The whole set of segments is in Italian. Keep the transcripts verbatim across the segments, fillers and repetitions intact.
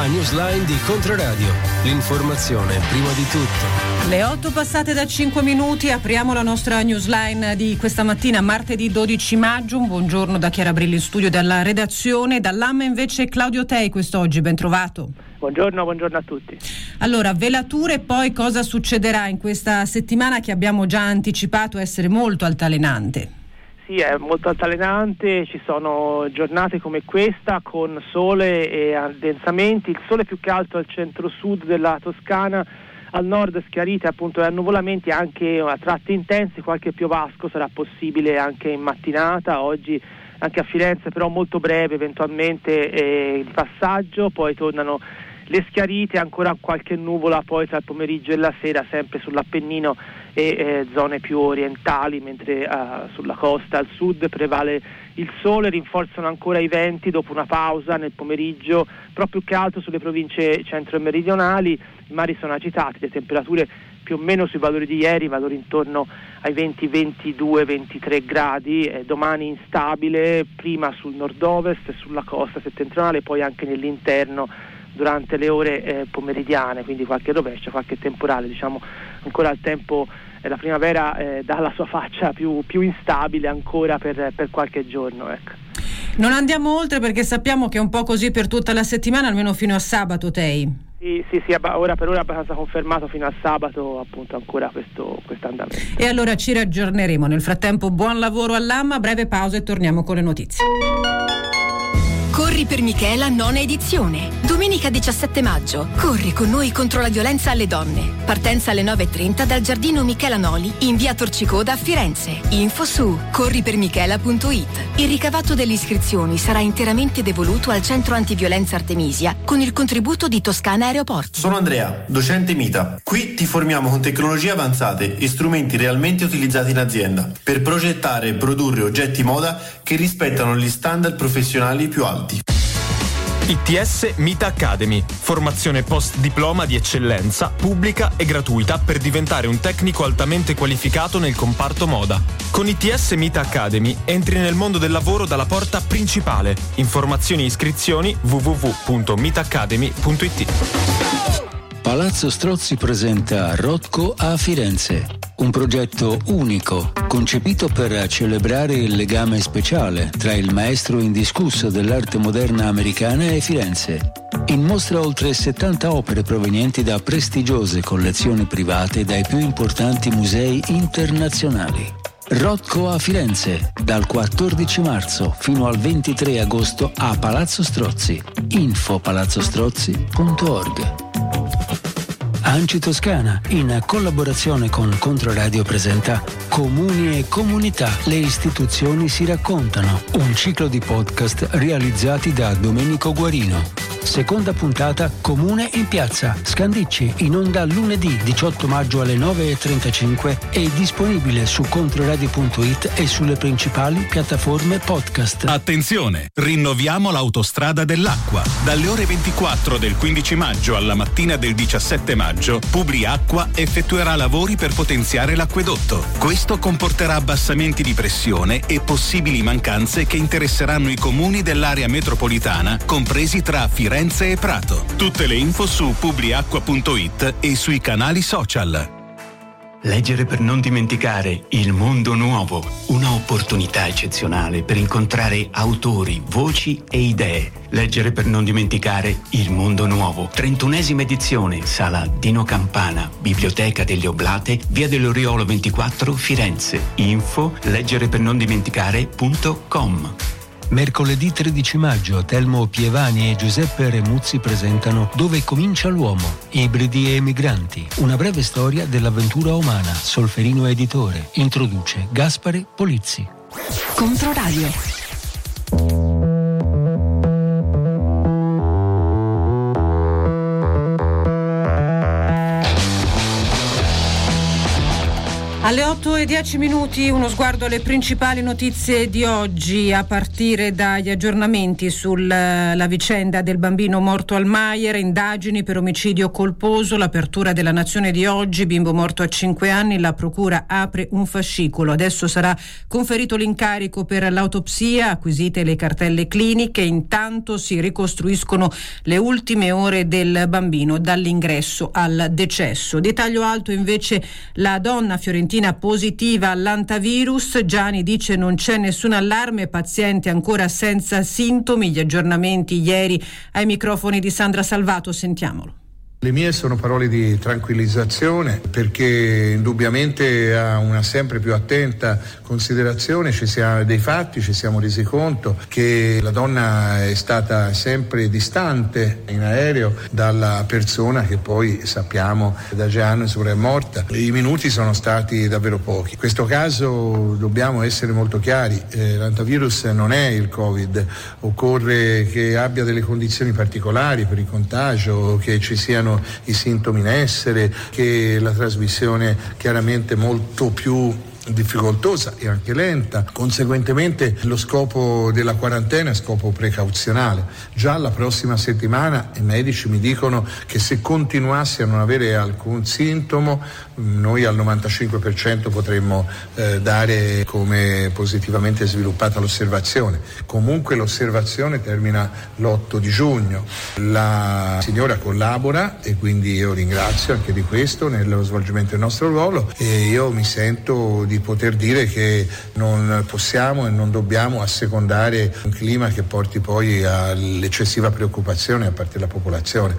La newsline di Controradio. L'informazione prima di tutto. Le otto passate da cinque minuti, apriamo la nostra newsline di questa mattina, martedì dodici maggio. Un buongiorno da Chiara Brilli in studio dalla redazione. Dall'A M invece Claudio Tei quest'oggi, ben trovato. Buongiorno, buongiorno a tutti. Allora, velature, poi cosa succederà in questa settimana che abbiamo già anticipato essere molto altalenante? Sì, è molto altalenante, ci sono giornate come questa con sole e addensamenti, il sole più che altro al centro-sud della Toscana, al nord schiarite appunto e annuvolamenti anche a tratti intensi, qualche piovasco sarà possibile anche in mattinata, oggi anche a Firenze però molto breve eventualmente eh, il passaggio, poi tornano le schiarite, ancora qualche nuvola poi tra il pomeriggio e la sera sempre sull'Appennino e eh, zone più orientali, mentre eh, sulla costa al sud prevale il sole, rinforzano ancora i venti dopo una pausa nel pomeriggio, però più che altro sulle province centro e meridionali i mari sono agitati, le temperature più o meno sui valori di ieri, valori intorno ai venti, ventidue, ventitré gradi, eh, domani instabile, prima sul nord-ovest e sulla costa settentrionale, poi anche nell'interno durante le ore eh, pomeridiane, quindi qualche rovescio, qualche temporale, diciamo ancora il tempo, eh, la primavera eh, dà la sua faccia più, più instabile ancora per, per qualche giorno, ecco. Non andiamo oltre perché sappiamo che è un po' così per tutta la settimana, almeno fino a sabato, Tei. Sì, sì, sì, ora per ora è abbastanza confermato fino a sabato appunto ancora questo andamento. E allora ci raggiorneremo. Nel frattempo buon lavoro all'A M, breve pausa e torniamo con le notizie. Corri per Michela, nona edizione. Domenica diciassette maggio. Corri con noi contro la violenza alle donne. Partenza alle nove e trenta dal giardino Michela Noli in via Torcicoda a Firenze. Info su corri per michela punto it. Il ricavato delle iscrizioni sarà interamente devoluto al centro antiviolenza Artemisia con il contributo di Toscana Aeroporti. Sono Andrea, docente Mita. Qui ti formiamo con tecnologie avanzate e strumenti realmente utilizzati in azienda per progettare e produrre oggetti moda che rispettano gli standard professionali più alti. I T S Mita Academy, formazione post diploma di eccellenza, pubblica e gratuita per diventare un tecnico altamente qualificato nel comparto moda. Con I T S Mita Academy entri nel mondo del lavoro dalla porta principale. Informazioni e iscrizioni w w w punto mita academy punto it. Palazzo Strozzi presenta Rotco a Firenze, un progetto unico, concepito per celebrare il legame speciale tra il maestro indiscusso dell'arte moderna americana e Firenze. In mostra oltre settanta opere provenienti da prestigiose collezioni private dai più importanti musei internazionali. Rotco a Firenze, dal quattordici marzo fino al ventitré agosto a Palazzo Strozzi. info palazzostrozzi punto org. Anci Toscana, in collaborazione con Controradio, presenta Comuni e Comunità, le istituzioni si raccontano, un ciclo di podcast realizzati da Domenico Guarino. Seconda puntata, Comune in piazza, Scandicci, in onda lunedì diciotto maggio alle nove e trentacinque, è disponibile su controradio punto it e sulle principali piattaforme podcast. Attenzione, rinnoviamo l'autostrada dell'acqua. Dalle ore ventiquattro del quindici maggio alla mattina del diciassette maggio, Publiacqua effettuerà lavori per potenziare l'acquedotto. Questo comporterà abbassamenti di pressione e possibili mancanze che interesseranno i comuni dell'area metropolitana, compresi tra Firenze e Prato. Tutte le info su publiacqua punto it e sui canali social. Leggere per non dimenticare Il Mondo Nuovo, una opportunità eccezionale per incontrare autori, voci e idee. Leggere per non dimenticare Il Mondo Nuovo, trentunesima edizione, sala Dino Campana, Biblioteca delle Oblate, via dell'Oriolo ventiquattro, Firenze. Info leggere per non dimenticare punto com. Mercoledì tredici maggio, Telmo Pievani e Giuseppe Remuzzi presentano Dove comincia l'uomo? Ibridi e migranti. Una breve storia dell'avventura umana. Solferino Editore. Introduce Gaspare Polizzi. Controradio. Alle otto e dieci minuti uno sguardo alle principali notizie di oggi, a partire dagli aggiornamenti sulla vicenda del bambino morto al Maier, indagini per omicidio colposo, l'apertura della Nazione di oggi, bimbo morto a cinque anni, la procura apre un fascicolo. Adesso sarà conferito l'incarico per l'autopsia, acquisite le cartelle cliniche, intanto si ricostruiscono le ultime ore del bambino dall'ingresso al decesso. Di taglio alto invece la donna fiorentina positiva all'antavirus. Gianni dice non c'è nessun allarme, paziente ancora senza sintomi. Gli aggiornamenti ieri ai microfoni di Sandra Salvato, sentiamolo. Le mie sono parole di tranquillizzazione, perché indubbiamente a una sempre più attenta considerazione ci siamo dei fatti, ci siamo resi conto che la donna è stata sempre distante in aereo dalla persona che poi sappiamo da Gianni è morta. I minuti sono stati davvero pochi. In questo caso dobbiamo essere molto chiari, eh, l'antavirus non è il Covid, occorre che abbia delle condizioni particolari per il contagio, che ci siano i sintomi in essere, che la trasmissione chiaramente molto più difficoltosa e anche lenta. Conseguentemente lo scopo della quarantena è scopo precauzionale. Già la prossima settimana i medici mi dicono che se continuassi a non avere alcun sintomo, noi al novantacinque per cento potremmo eh, dare come positivamente sviluppata l'osservazione. Comunque l'osservazione termina l'otto di giugno. La signora collabora e quindi io ringrazio anche di questo nello svolgimento del nostro ruolo, e io mi sento di di poter dire che non possiamo e non dobbiamo assecondare un clima che porti poi all'eccessiva preoccupazione da parte della popolazione.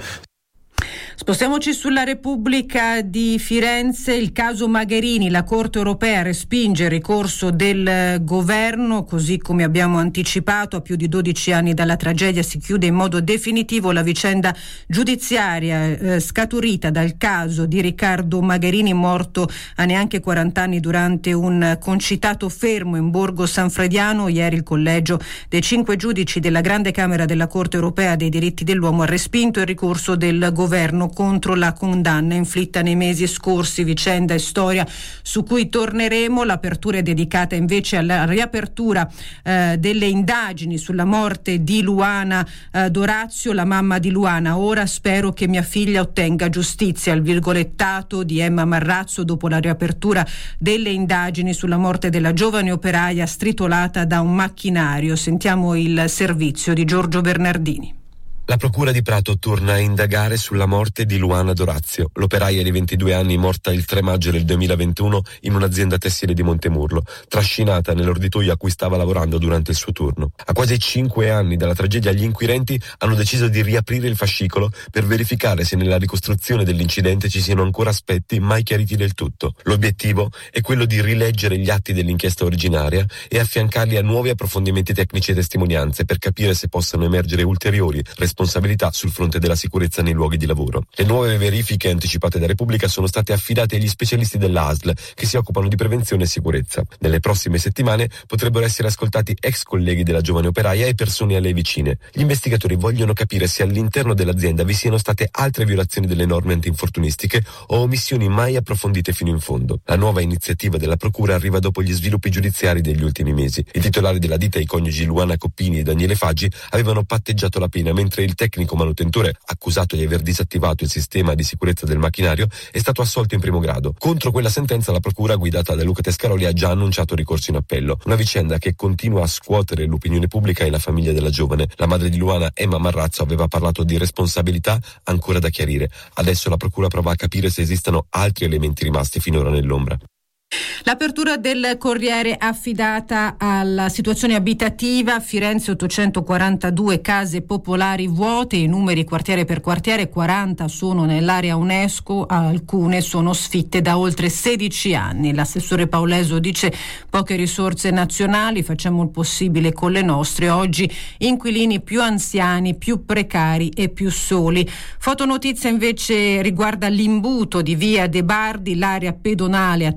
Spostiamoci sulla Repubblica di Firenze, il caso Magherini, la Corte europea respinge il ricorso del governo, così come abbiamo anticipato. A più di dodici anni dalla tragedia si chiude in modo definitivo la vicenda giudiziaria eh, scaturita dal caso di Riccardo Magherini, morto a neanche quaranta anni durante un concitato fermo in Borgo Sanfrediano. Ieri il collegio dei cinque giudici della Grande Camera della Corte europea dei diritti dell'uomo ha respinto il ricorso del governo contro la condanna inflitta nei mesi scorsi, vicenda e storia su cui torneremo. L'apertura è dedicata invece alla riapertura eh, delle indagini sulla morte di Luana eh, D'Orazio, la mamma di Luana. Ora spero che mia figlia ottenga giustizia, il virgolettato di Emma Marrazzo dopo la riapertura delle indagini sulla morte della giovane operaia stritolata da un macchinario. Sentiamo il servizio di Giorgio Bernardini. La procura di Prato torna a indagare sulla morte di Luana D'Orazio, l'operaia di ventidue anni morta il tre maggio del duemilaventuno in un'azienda tessile di Montemurlo, trascinata nell'orditoio a cui stava lavorando durante il suo turno. A quasi cinque anni dalla tragedia, gli inquirenti hanno deciso di riaprire il fascicolo per verificare se nella ricostruzione dell'incidente ci siano ancora aspetti mai chiariti del tutto. L'obiettivo è quello di rileggere gli atti dell'inchiesta originaria e affiancarli a nuovi approfondimenti tecnici e testimonianze per capire se possano emergere ulteriori responsabilità responsabilità sul fronte della sicurezza nei luoghi di lavoro. Le nuove verifiche anticipate da Repubblica sono state affidate agli specialisti dell'A S L che si occupano di prevenzione e sicurezza. Nelle prossime settimane potrebbero essere ascoltati ex colleghi della giovane operaia e persone a lei vicine. Gli investigatori vogliono capire se all'interno dell'azienda vi siano state altre violazioni delle norme antinfortunistiche o omissioni mai approfondite fino in fondo. La nuova iniziativa della procura arriva dopo gli sviluppi giudiziari degli ultimi mesi. I titolari della ditta, i coniugi Luana Coppini e Daniele Faggi, avevano patteggiato la pena, mentre il tecnico manutentore, accusato di aver disattivato il sistema di sicurezza del macchinario, è stato assolto in primo grado. Contro quella sentenza la procura guidata da Luca Tescaroli ha già annunciato ricorso in appello. Una vicenda che continua a scuotere l'opinione pubblica e la famiglia della giovane. La madre di Luana, Emma Marrazzo, aveva parlato di responsabilità ancora da chiarire. Adesso la procura prova a capire se esistano altri elementi rimasti finora nell'ombra. L'apertura del Corriere affidata alla situazione abitativa. Firenze ottocentoquarantadue case popolari vuote, i numeri quartiere per quartiere, quaranta sono nell'area UNESCO, alcune sono sfitte da oltre sedici anni. L'assessore Pauleso dice poche risorse nazionali, facciamo il possibile con le nostre. Oggi inquilini più anziani, più precari e più soli. Fotonotizia invece riguarda l'imbuto di via De Bardi, l'area pedonale attraversata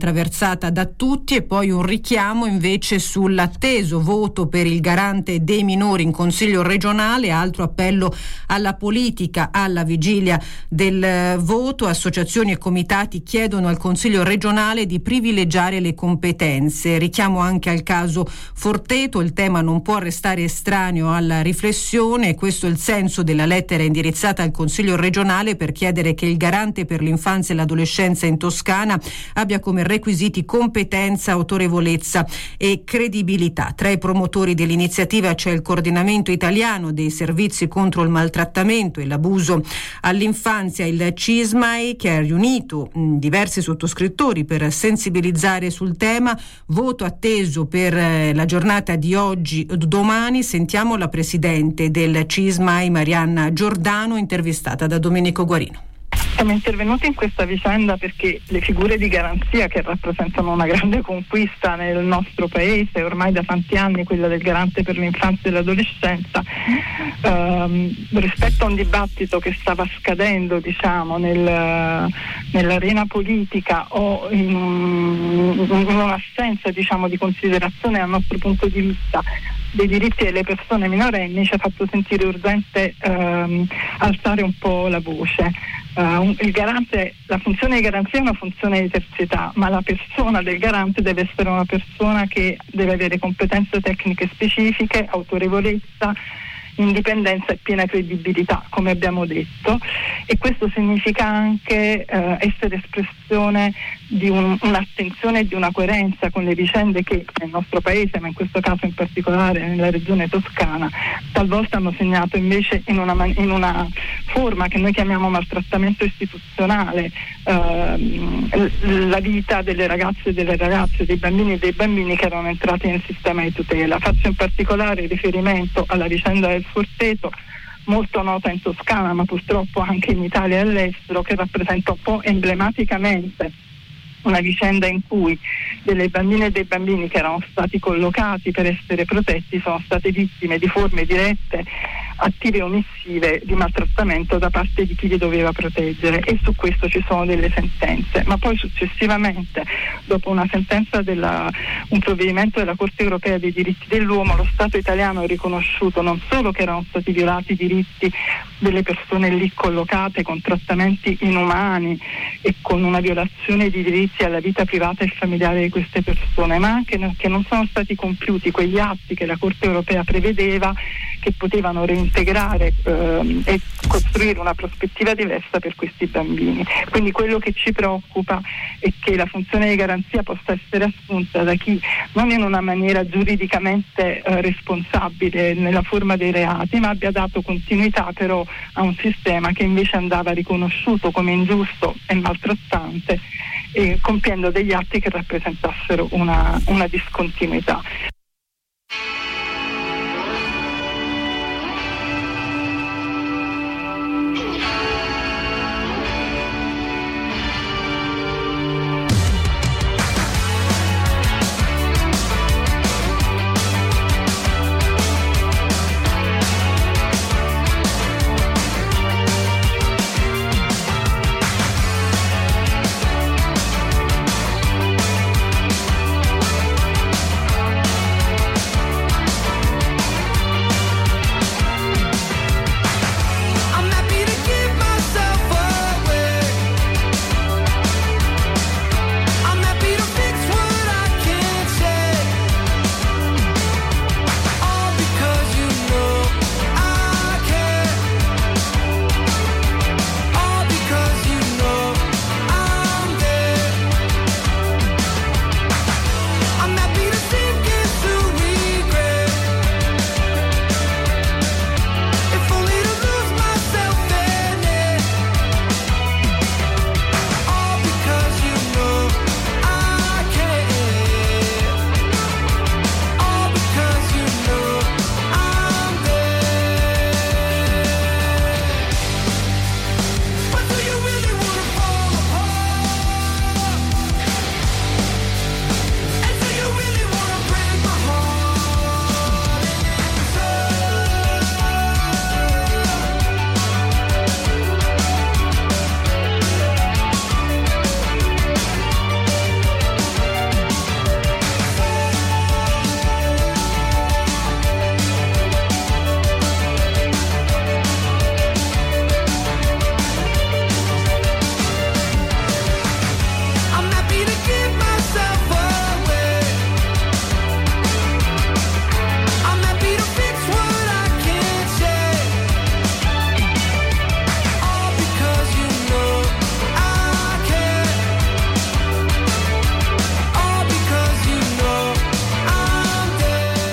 apprezzata da tutti, e poi un richiamo invece sull'atteso voto per il garante dei minori in Consiglio regionale, altro appello alla politica alla vigilia del voto. Associazioni e comitati chiedono al Consiglio regionale di privilegiare le competenze. Richiamo anche al caso Forteto, il tema non può restare estraneo alla riflessione, e questo è il senso della lettera indirizzata al Consiglio regionale per chiedere che il garante per l'infanzia e l'adolescenza in Toscana abbia come requisiti competenza, autorevolezza e credibilità. Tra i promotori dell'iniziativa c'è il Coordinamento Italiano dei Servizi contro il maltrattamento e l'abuso all'infanzia, il CISMAI, che ha riunito mh, diversi sottoscrittori per sensibilizzare sul tema. Voto atteso per eh, la giornata di oggi, domani. Sentiamo la presidente del CISMAI, Marianna Giordano, intervistata da Domenico Guarino. Siamo intervenuti in questa vicenda perché le figure di garanzia, che rappresentano una grande conquista nel nostro paese ormai da tanti anni, quella del garante per l'infanzia e l'adolescenza, ehm, rispetto a un dibattito che stava scadendo, diciamo, nel, nell'arena politica o in, un, in un'assenza, diciamo, di considerazione dal nostro punto di vista dei diritti delle persone minorenni, ci ha fatto sentire urgente ehm, alzare un po' la voce. Uh, il garante, la funzione di garanzia è una funzione di terzietà, ma la persona del garante deve essere una persona che deve avere competenze tecniche specifiche, autorevolezza, indipendenza e piena credibilità, come abbiamo detto, e questo significa anche eh, essere espressione di un, un'attenzione e di una coerenza con le vicende che nel nostro paese, ma in questo caso in particolare nella regione toscana, talvolta hanno segnato invece in una, in una forma che noi chiamiamo maltrattamento istituzionale eh, la vita delle ragazze e delle ragazze, dei bambini e dei bambini che erano entrati nel sistema di tutela. Faccio in particolare riferimento alla vicenda del Forteto, molto nota in Toscana ma purtroppo anche in Italia e all'estero, che rappresenta un po' emblematicamente una vicenda in cui delle bambine e dei bambini che erano stati collocati per essere protetti sono state vittime di forme dirette, attive e omissive di maltrattamento da parte di chi li doveva proteggere, e su questo ci sono delle sentenze. Ma poi successivamente, dopo una sentenza della un provvedimento della Corte Europea dei diritti dell'uomo, lo Stato italiano ha riconosciuto non solo che erano stati violati i diritti delle persone lì collocate con trattamenti inumani e con una violazione di diritti alla vita privata e familiare di queste persone, ma anche che non sono stati compiuti quegli atti che la Corte Europea prevedeva, che potevano reintegrare ehm, e costruire una prospettiva diversa per questi bambini. Quindi quello che ci preoccupa è che la funzione di garanzia possa essere assunta da chi non in una maniera giuridicamente eh, responsabile nella forma dei reati, ma abbia dato continuità però a un sistema che invece andava riconosciuto come ingiusto e maltrattante, e compiendo degli atti che rappresentassero una, una discontinuità.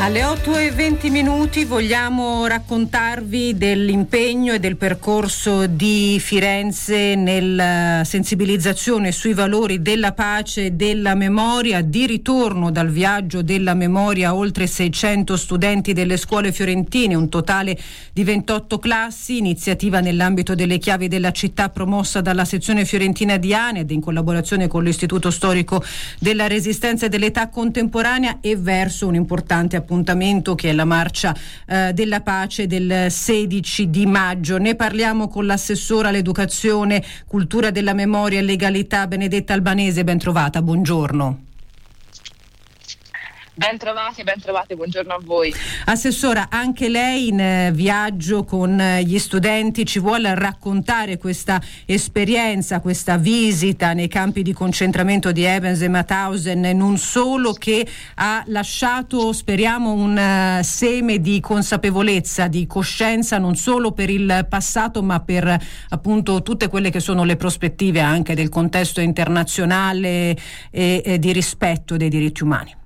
Alle otto e venti minuti vogliamo raccontarvi dell'impegno e del percorso di Firenze nella sensibilizzazione sui valori della pace e della memoria. Di ritorno dal viaggio della memoria oltre seicento studenti delle scuole fiorentine, un totale di ventotto classi, iniziativa nell'ambito delle chiavi della città promossa dalla sezione fiorentina di ANED in collaborazione con l'Istituto Storico della Resistenza e dell'Età Contemporanea, e verso un importante appuntamento che è la marcia eh, della pace del sedici di maggio. Ne parliamo con l'assessora all'educazione, cultura della memoria e legalità Benedetta Albanese. Ben trovata, buongiorno. Ben trovati, ben trovate, buongiorno a voi. Assessora, anche lei in eh, viaggio con eh, gli studenti ci vuole raccontare questa esperienza, questa visita nei campi di concentramento di Ebens e Mauthausen, non solo, che ha lasciato, speriamo, un uh, seme di consapevolezza, di coscienza, non solo per il passato ma per appunto tutte quelle che sono le prospettive anche del contesto internazionale e, e di rispetto dei diritti umani.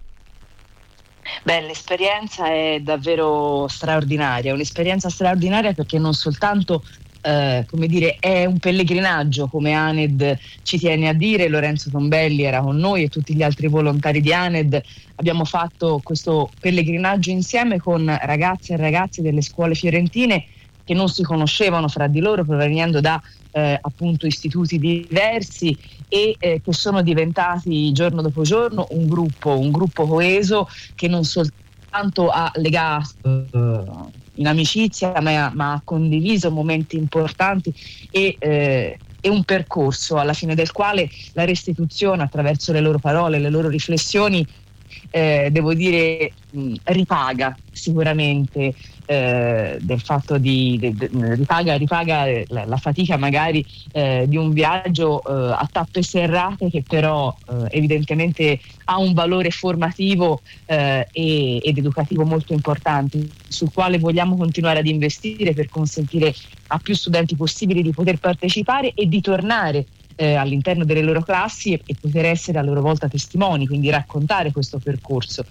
Beh, l'esperienza è davvero straordinaria, un'esperienza straordinaria perché non soltanto eh, come dire, è un pellegrinaggio, come ANED ci tiene a dire. Lorenzo Tombelli era con noi e tutti gli altri volontari di ANED. Abbiamo fatto questo pellegrinaggio insieme con ragazze e ragazzi delle scuole fiorentine che non si conoscevano fra di loro, provenendo da eh, appunto istituti diversi, e eh, che sono diventati giorno dopo giorno un gruppo, un gruppo coeso che non soltanto ha legato eh, in amicizia, ma, ma ha condiviso momenti importanti e, eh, e un percorso alla fine del quale la restituzione, attraverso le loro parole, le loro riflessioni, eh, devo dire, mh, ripaga sicuramente eh, del fatto di, de, de, ripaga, ripaga la, la fatica magari eh, di un viaggio eh, a tappe serrate, che però eh, evidentemente ha un valore formativo eh, e, ed educativo molto importante, sul quale vogliamo continuare ad investire per consentire a più studenti possibili di poter partecipare e di tornare Eh, all'interno delle loro classi e, e poter essere a loro volta testimoni, quindi raccontare questo percorso.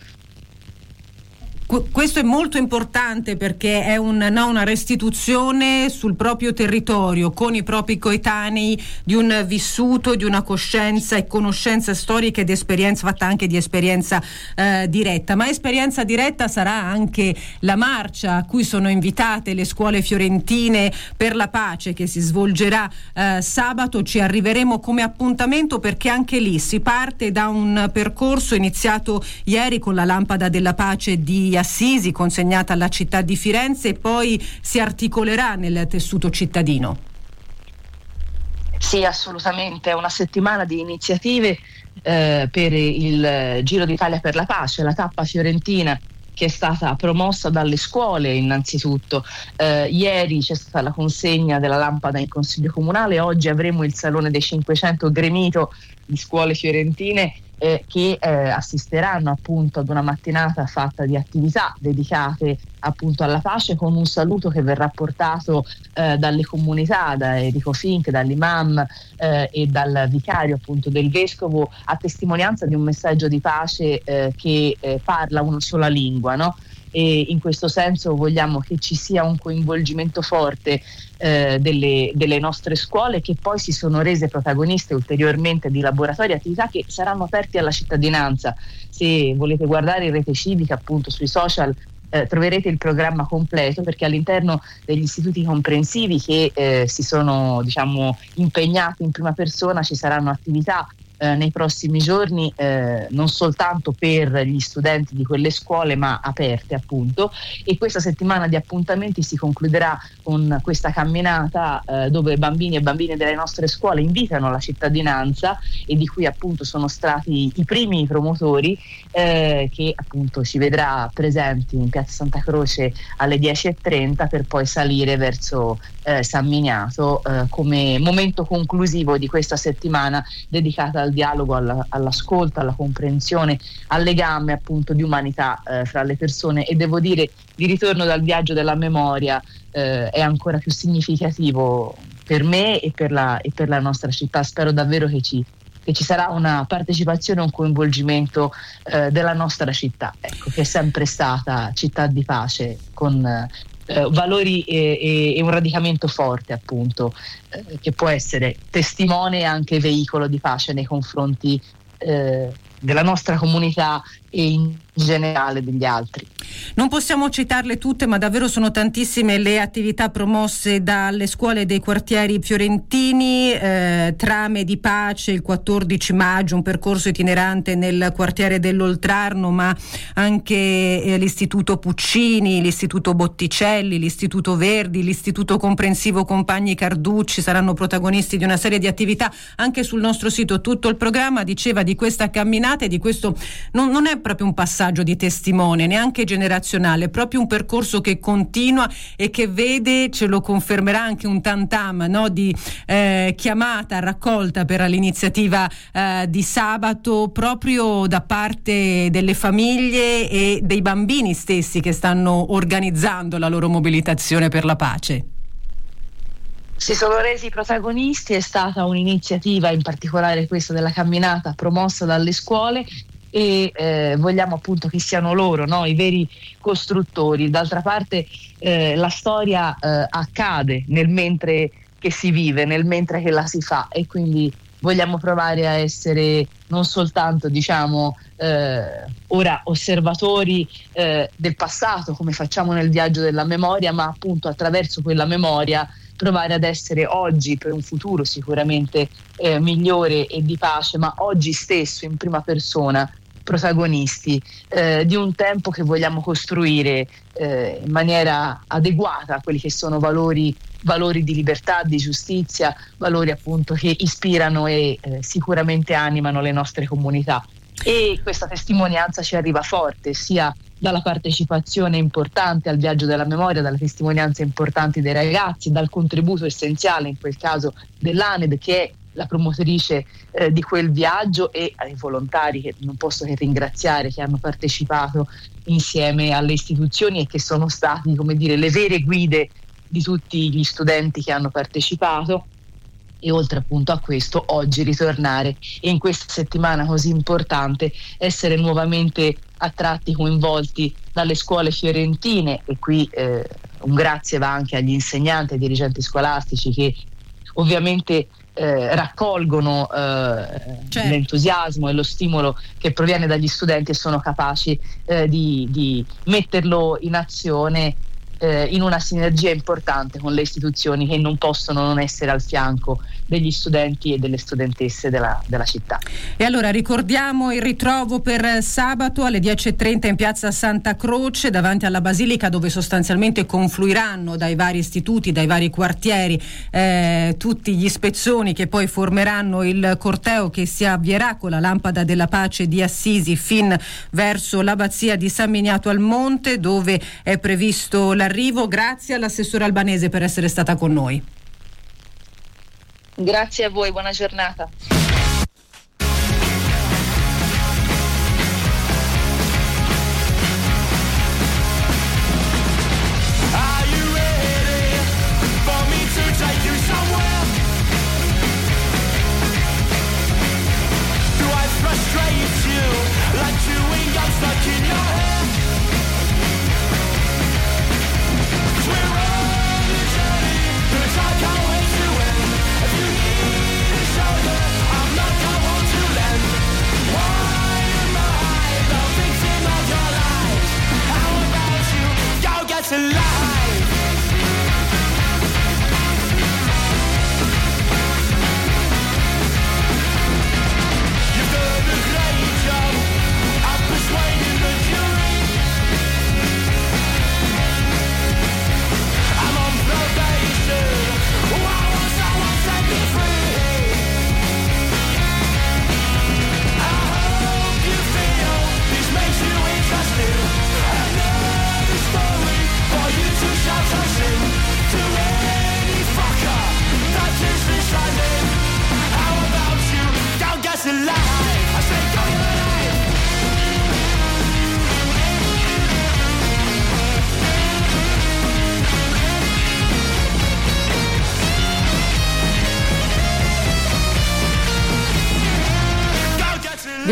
Questo è molto importante perché è un, no, una restituzione sul proprio territorio, con i propri coetanei, di un vissuto, di una coscienza e conoscenza storica ed esperienza, fatta anche di esperienza eh, diretta. Ma esperienza diretta sarà anche la marcia a cui sono invitate le scuole fiorentine per la pace, che si svolgerà eh, sabato. Ci arriveremo come appuntamento perché anche lì si parte da un percorso iniziato ieri con la lampada della pace di Assisi, consegnata alla città di Firenze, e poi si articolerà nel tessuto cittadino. Sì, assolutamente, è una settimana di iniziative eh, per il Giro d'Italia per la pace, la tappa fiorentina che è stata promossa dalle scuole innanzitutto. Eh, ieri c'è stata la consegna della lampada in Consiglio Comunale, oggi avremo il Salone dei cinquecento gremito di scuole fiorentine eh, che eh, assisteranno appunto ad una mattinata fatta di attività dedicate appunto alla pace, con un saluto che verrà portato eh, dalle comunità, da Enrico Fink, dall'imam eh, e dal vicario appunto del vescovo, a testimonianza di un messaggio di pace eh, che eh, parla una sola lingua, no? E in questo senso vogliamo che ci sia un coinvolgimento forte eh, delle, delle nostre scuole, che poi si sono rese protagoniste ulteriormente di laboratori e attività che saranno aperti alla cittadinanza. Se volete guardare in rete civica, appunto sui social, Eh, troverete il programma completo, perché all'interno degli istituti comprensivi che eh, si sono diciamo impegnati in prima persona ci saranno attività eh, nei prossimi giorni, eh, non soltanto per gli studenti di quelle scuole, ma aperte appunto, e questa settimana di appuntamenti si concluderà con questa camminata eh, dove bambini e bambine delle nostre scuole invitano la cittadinanza, e di cui appunto sono stati i primi promotori, eh, che appunto ci vedrà presenti in Piazza Santa Croce alle dieci e trenta per poi salire verso eh, San Miniato eh, come momento conclusivo di questa settimana dedicata al dialogo, alla, all'ascolto, alla comprensione, al legame appunto di umanità eh, fra le persone. E devo dire, di ritorno dal viaggio della memoria eh, è ancora più significativo per me e per la, e per la nostra città. Spero davvero che ci che ci sarà una partecipazione e un coinvolgimento eh, della nostra città, ecco, che è sempre stata città di pace, con eh, valori e, e, e un radicamento forte, appunto, eh, che può essere testimone e anche veicolo di pace nei confronti eh, della nostra comunità e in generale degli altri. Non possiamo citarle tutte, ma davvero sono tantissime le attività promosse dalle scuole dei quartieri fiorentini, eh, trame di pace il quattordici maggio, un percorso itinerante nel quartiere dell'Oltrarno, ma anche eh, l'Istituto Puccini, l'Istituto Botticelli, l'Istituto Verdi, l'Istituto Comprensivo Compagni Carducci saranno protagonisti di una serie di attività. Anche sul nostro sito tutto il programma diceva di questa camminata e di questo non, non è proprio un passaggio di testimone, neanche generazionale, è proprio un percorso che continua e che vede, ce lo confermerà anche un tantam, no, di eh, chiamata, raccolta per l'iniziativa eh, di sabato, proprio da parte delle famiglie e dei bambini stessi che stanno organizzando la loro mobilitazione per la pace. Si sono resi protagonisti, è stata un'iniziativa, in particolare questa della camminata, promossa dalle scuole, e eh, vogliamo appunto che siano loro, no, i veri costruttori. D'altra parte eh, la storia eh, accade nel mentre che si vive, nel mentre che la si fa, e quindi vogliamo provare a essere non soltanto, diciamo, eh, ora osservatori eh, del passato, come facciamo nel viaggio della memoria, ma appunto attraverso quella memoria provare ad essere oggi, per un futuro sicuramente eh, migliore e di pace, ma oggi stesso in prima persona protagonisti eh, di un tempo che vogliamo costruire eh, in maniera adeguata a quelli che sono valori, valori di libertà, di giustizia, valori appunto che ispirano e eh, sicuramente animano le nostre comunità. E questa testimonianza ci arriva forte, sia dalla partecipazione importante al viaggio della memoria, dalle testimonianze importanti dei ragazzi, dal contributo essenziale in quel caso dell'A N E D, che è la promotrice eh, di quel viaggio, e ai volontari che non posso che ringraziare, che hanno partecipato insieme alle istituzioni e che sono stati, come dire, le vere guide di tutti gli studenti che hanno partecipato. E oltre appunto a questo, oggi ritornare e in questa settimana così importante essere nuovamente attratti, coinvolti dalle scuole fiorentine, e qui eh, un grazie va anche agli insegnanti e ai dirigenti scolastici che ovviamente eh, raccolgono eh, certo. l'entusiasmo e lo stimolo che proviene dagli studenti e sono capaci eh, di, di metterlo in azione eh, in una sinergia importante con le istituzioni che non possono non essere al fianco degli studenti e delle studentesse della, della città. E allora ricordiamo il ritrovo per sabato alle dieci e trenta in piazza Santa Croce davanti alla Basilica, dove sostanzialmente confluiranno dai vari istituti, dai vari quartieri eh, tutti gli spezzoni che poi formeranno il corteo che si avvierà con la lampada della pace di Assisi fin verso l'abbazia di San Miniato al Monte, dove è previsto l'arrivo. Grazie all'assessore Albanese per essere stata con noi. Grazie a voi, buona giornata. We're on the journey, but I can't wait to end. If you need a shoulder,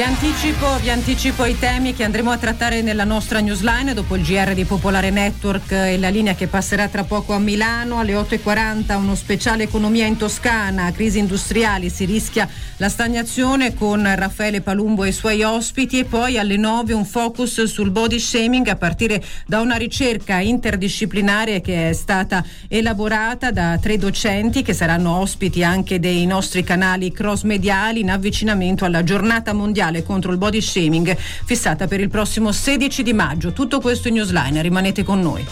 Vi anticipo, vi anticipo i temi che andremo a trattare nella nostra newsline dopo il G R di Popolare Network e la linea che passerà tra poco a Milano. Alle otto e quaranta uno speciale economia in Toscana, crisi industriali, si rischia la stagnazione con Raffaele Palumbo e i suoi ospiti, e poi alle nove un focus sul body shaming a partire da una ricerca interdisciplinare che è stata elaborata da tre docenti che saranno ospiti anche dei nostri canali cross mediali in avvicinamento alla giornata mondiale contro il body shaming fissata per il prossimo sedici di maggio. Tutto questo in Newsline, rimanete con noi.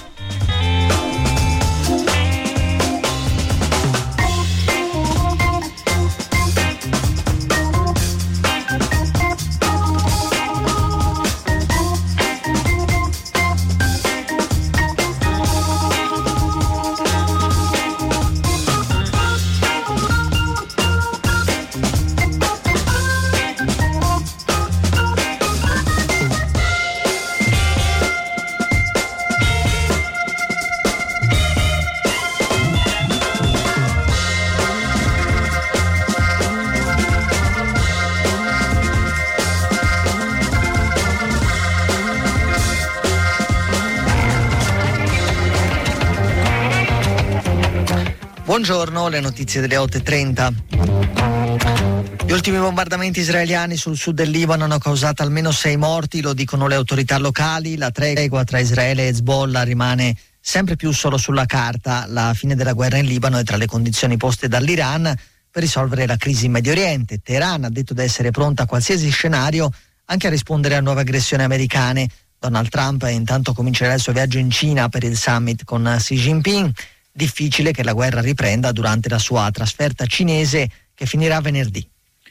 Buongiorno, le notizie delle otto e trenta. Gli ultimi bombardamenti israeliani sul sud del Libano hanno causato almeno sei morti, lo dicono le autorità locali. La tregua tra Israele e Hezbollah rimane sempre più solo sulla carta. La fine della guerra in Libano è tra le condizioni poste dall'Iran per risolvere la crisi in Medio Oriente. Teheran ha detto di essere pronta a qualsiasi scenario, anche a rispondere a nuove aggressioni americane. Donald Trump intanto comincerà il suo viaggio in Cina per il summit con Xi Jinping. Difficile che la guerra riprenda durante la sua trasferta cinese che finirà venerdì.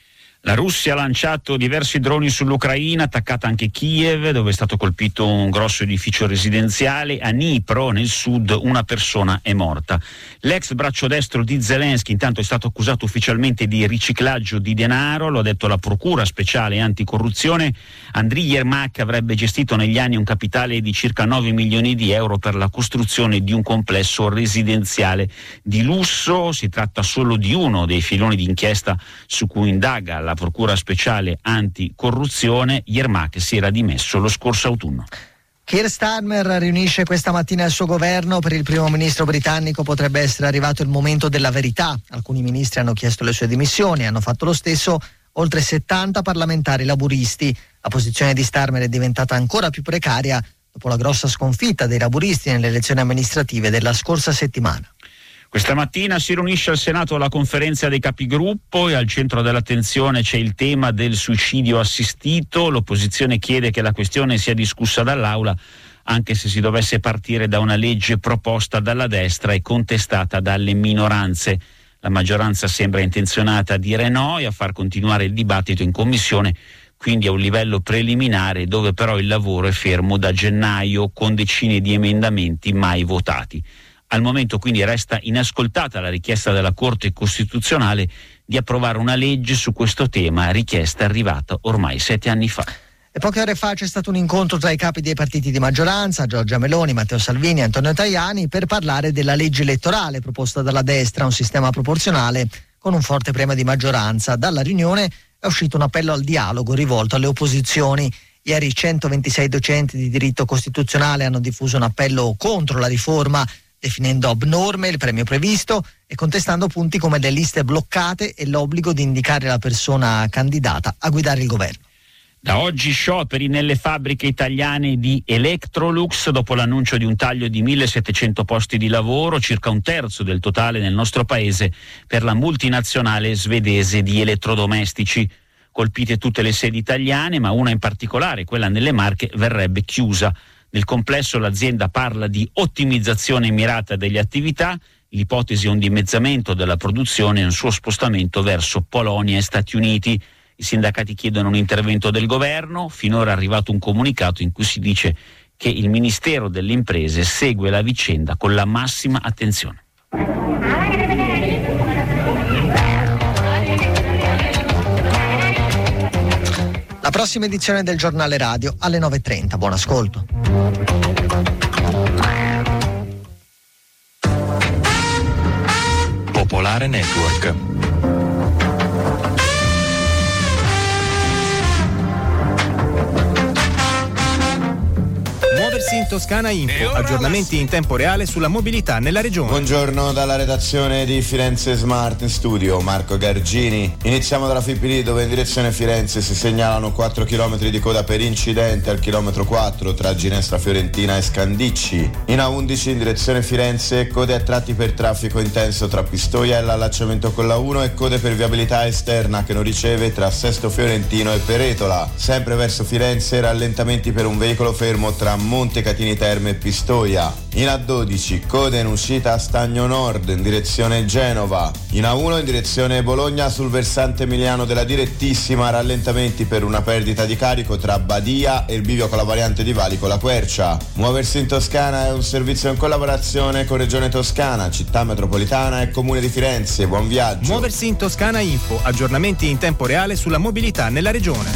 La Russia ha lanciato diversi droni sull'Ucraina, attaccata anche Kiev, dove è stato colpito un grosso edificio residenziale. A Dnipro, nel sud, una persona è morta. L'ex braccio destro di Zelensky intanto è stato accusato ufficialmente di riciclaggio di denaro, lo ha detto la Procura Speciale Anticorruzione. Andriy Yermak avrebbe gestito negli anni un capitale di circa nove milioni di euro per la costruzione di un complesso residenziale di lusso. Si tratta solo di uno dei filoni d'inchiesta su cui indaga la Procura Speciale Anticorruzione. Yermak si era dimesso lo scorso autunno. Keir Starmer riunisce questa mattina il suo governo. Per il primo ministro britannico potrebbe essere arrivato il momento della verità. Alcuni ministri hanno chiesto le sue dimissioni, hanno fatto lo stesso oltre settanta parlamentari laburisti. La posizione di Starmer è diventata ancora più precaria dopo la grossa sconfitta dei laburisti nelle elezioni amministrative della scorsa settimana. Questa mattina si riunisce al Senato la conferenza dei capigruppo e al centro dell'attenzione c'è il tema del suicidio assistito. L'opposizione chiede che la questione sia discussa dall'Aula, anche se si dovesse partire da una legge proposta dalla destra e contestata dalle minoranze. La maggioranza sembra intenzionata a dire no e a far continuare il dibattito in commissione, quindi a un livello preliminare, dove però il lavoro è fermo da gennaio con decine di emendamenti mai votati. Al momento quindi resta inascoltata la richiesta della Corte Costituzionale di approvare una legge su questo tema, richiesta arrivata ormai sette anni fa. E poche ore fa c'è stato un incontro tra i capi dei partiti di maggioranza, Giorgia Meloni, Matteo Salvini e Antonio Tajani, per parlare della legge elettorale proposta dalla destra, un sistema proporzionale con un forte premio di maggioranza. Dalla riunione è uscito un appello al dialogo rivolto alle opposizioni. Ieri centoventisei docenti di diritto costituzionale hanno diffuso un appello contro la riforma, definendo abnorme il premio previsto e contestando punti come le liste bloccate e l'obbligo di indicare la persona candidata a guidare il governo. Da oggi scioperi nelle fabbriche italiane di Electrolux dopo l'annuncio di un taglio di millesettecento posti di lavoro, circa un terzo del totale nel nostro paese, per la multinazionale svedese di elettrodomestici. Colpite tutte le sedi italiane, ma una in particolare, quella nelle Marche, verrebbe chiusa. Nel complesso l'azienda parla di ottimizzazione mirata delle attività, l'ipotesi è un dimezzamento della produzione e un suo spostamento verso Polonia e Stati Uniti. I sindacati chiedono un intervento del governo, finora è arrivato un comunicato in cui si dice che il Ministero delle Imprese segue la vicenda con la massima attenzione. La prossima edizione del Giornale Radio alle nove e trenta. Buon ascolto. Popolare Network. Muoversi in Toscana Info, aggiornamenti in tempo reale sulla mobilità nella regione. Buongiorno dalla redazione di Firenze Smart in studio, Marco Gargini. Iniziamo dalla F I P D, dove in direzione Firenze si segnalano quattro chilometri di coda per incidente al chilometro quattro tra Ginestra Fiorentina e Scandicci. In A undici in direzione Firenze, code a tratti per traffico intenso tra Pistoia e l'allacciamento con la uno e code per viabilità esterna che non riceve tra Sesto Fiorentino e Peretola. Sempre verso Firenze, rallentamenti per un veicolo fermo tra Montecatini Terme e Pistoia. In A dodici, code in uscita a Stagno Nord in direzione Genova. In A uno in direzione Bologna sul versante emiliano della direttissima, rallentamenti per una perdita di carico tra Badia e il bivio con la variante di Valico La Quercia. Muoversi in Toscana è un servizio in collaborazione con Regione Toscana, Città Metropolitana e Comune di Firenze. Buon viaggio. Muoversi in Toscana Info, aggiornamenti in tempo reale sulla mobilità nella regione.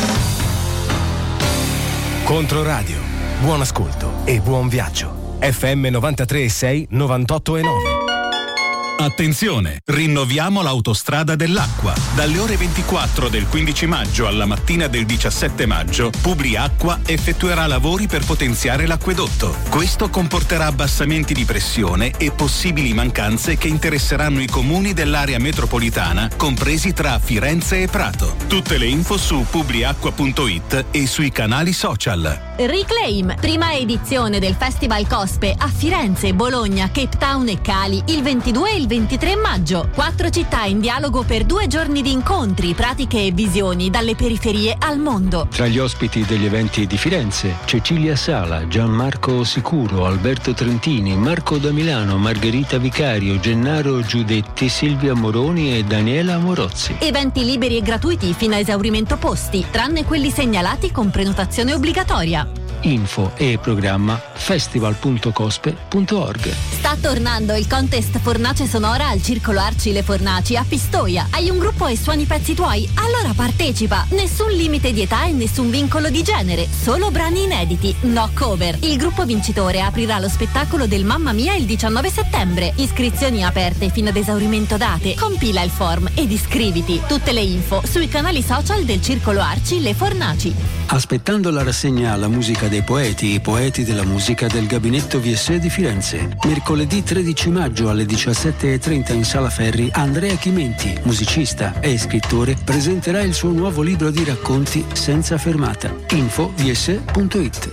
Controradio, buon ascolto e buon viaggio. F M novantatré e sei, novantotto e nove. Attenzione, rinnoviamo l'autostrada dell'acqua. Dalle ore ventiquattro del quindici maggio alla mattina del diciassette maggio, Publiacqua effettuerà lavori per potenziare l'acquedotto. Questo comporterà abbassamenti di pressione e possibili mancanze che interesseranno i comuni dell'area metropolitana, compresi tra Firenze e Prato. Tutte le info su publiacqua punto it e sui canali social. Reclaim, prima edizione del Festival Cospe a Firenze, Bologna, Cape Town e Cali il ventidue e il ventitré maggio. Quattro città in dialogo per due giorni di incontri, pratiche e visioni dalle periferie al mondo. Tra gli ospiti degli eventi di Firenze, Cecilia Sala, Gianmarco Sicuro, Alberto Trentini, Marco da Milano, Margherita Vicario, Gennaro Giudetti, Silvia Moroni e Daniela Morozzi. Eventi liberi e gratuiti fino a esaurimento posti, tranne quelli segnalati con prenotazione obbligatoria. Info e programma festival punto cospe punto org. Sta tornando il contest Fornace Sonora al Circolo Arci Le Fornaci a Pistoia. Hai un gruppo e suoni i pezzi tuoi? Allora partecipa! Nessun limite di età e nessun vincolo di genere, solo brani inediti, no cover. Il gruppo vincitore aprirà lo spettacolo del Mamma Mia il diciannove settembre. Iscrizioni aperte fino ad esaurimento date. Compila il form ed iscriviti. Tutte le info sui canali social del Circolo Arci Le Fornaci. Aspettando la rassegna alla musica dei poeti, i poeti della musica del Gabinetto V S di Firenze. Mercoledì tredici maggio alle diciassette e trenta in Sala Ferri, Andrea Chimenti, musicista e scrittore, presenterà il suo nuovo libro di racconti Senza fermata. Info v s punto it.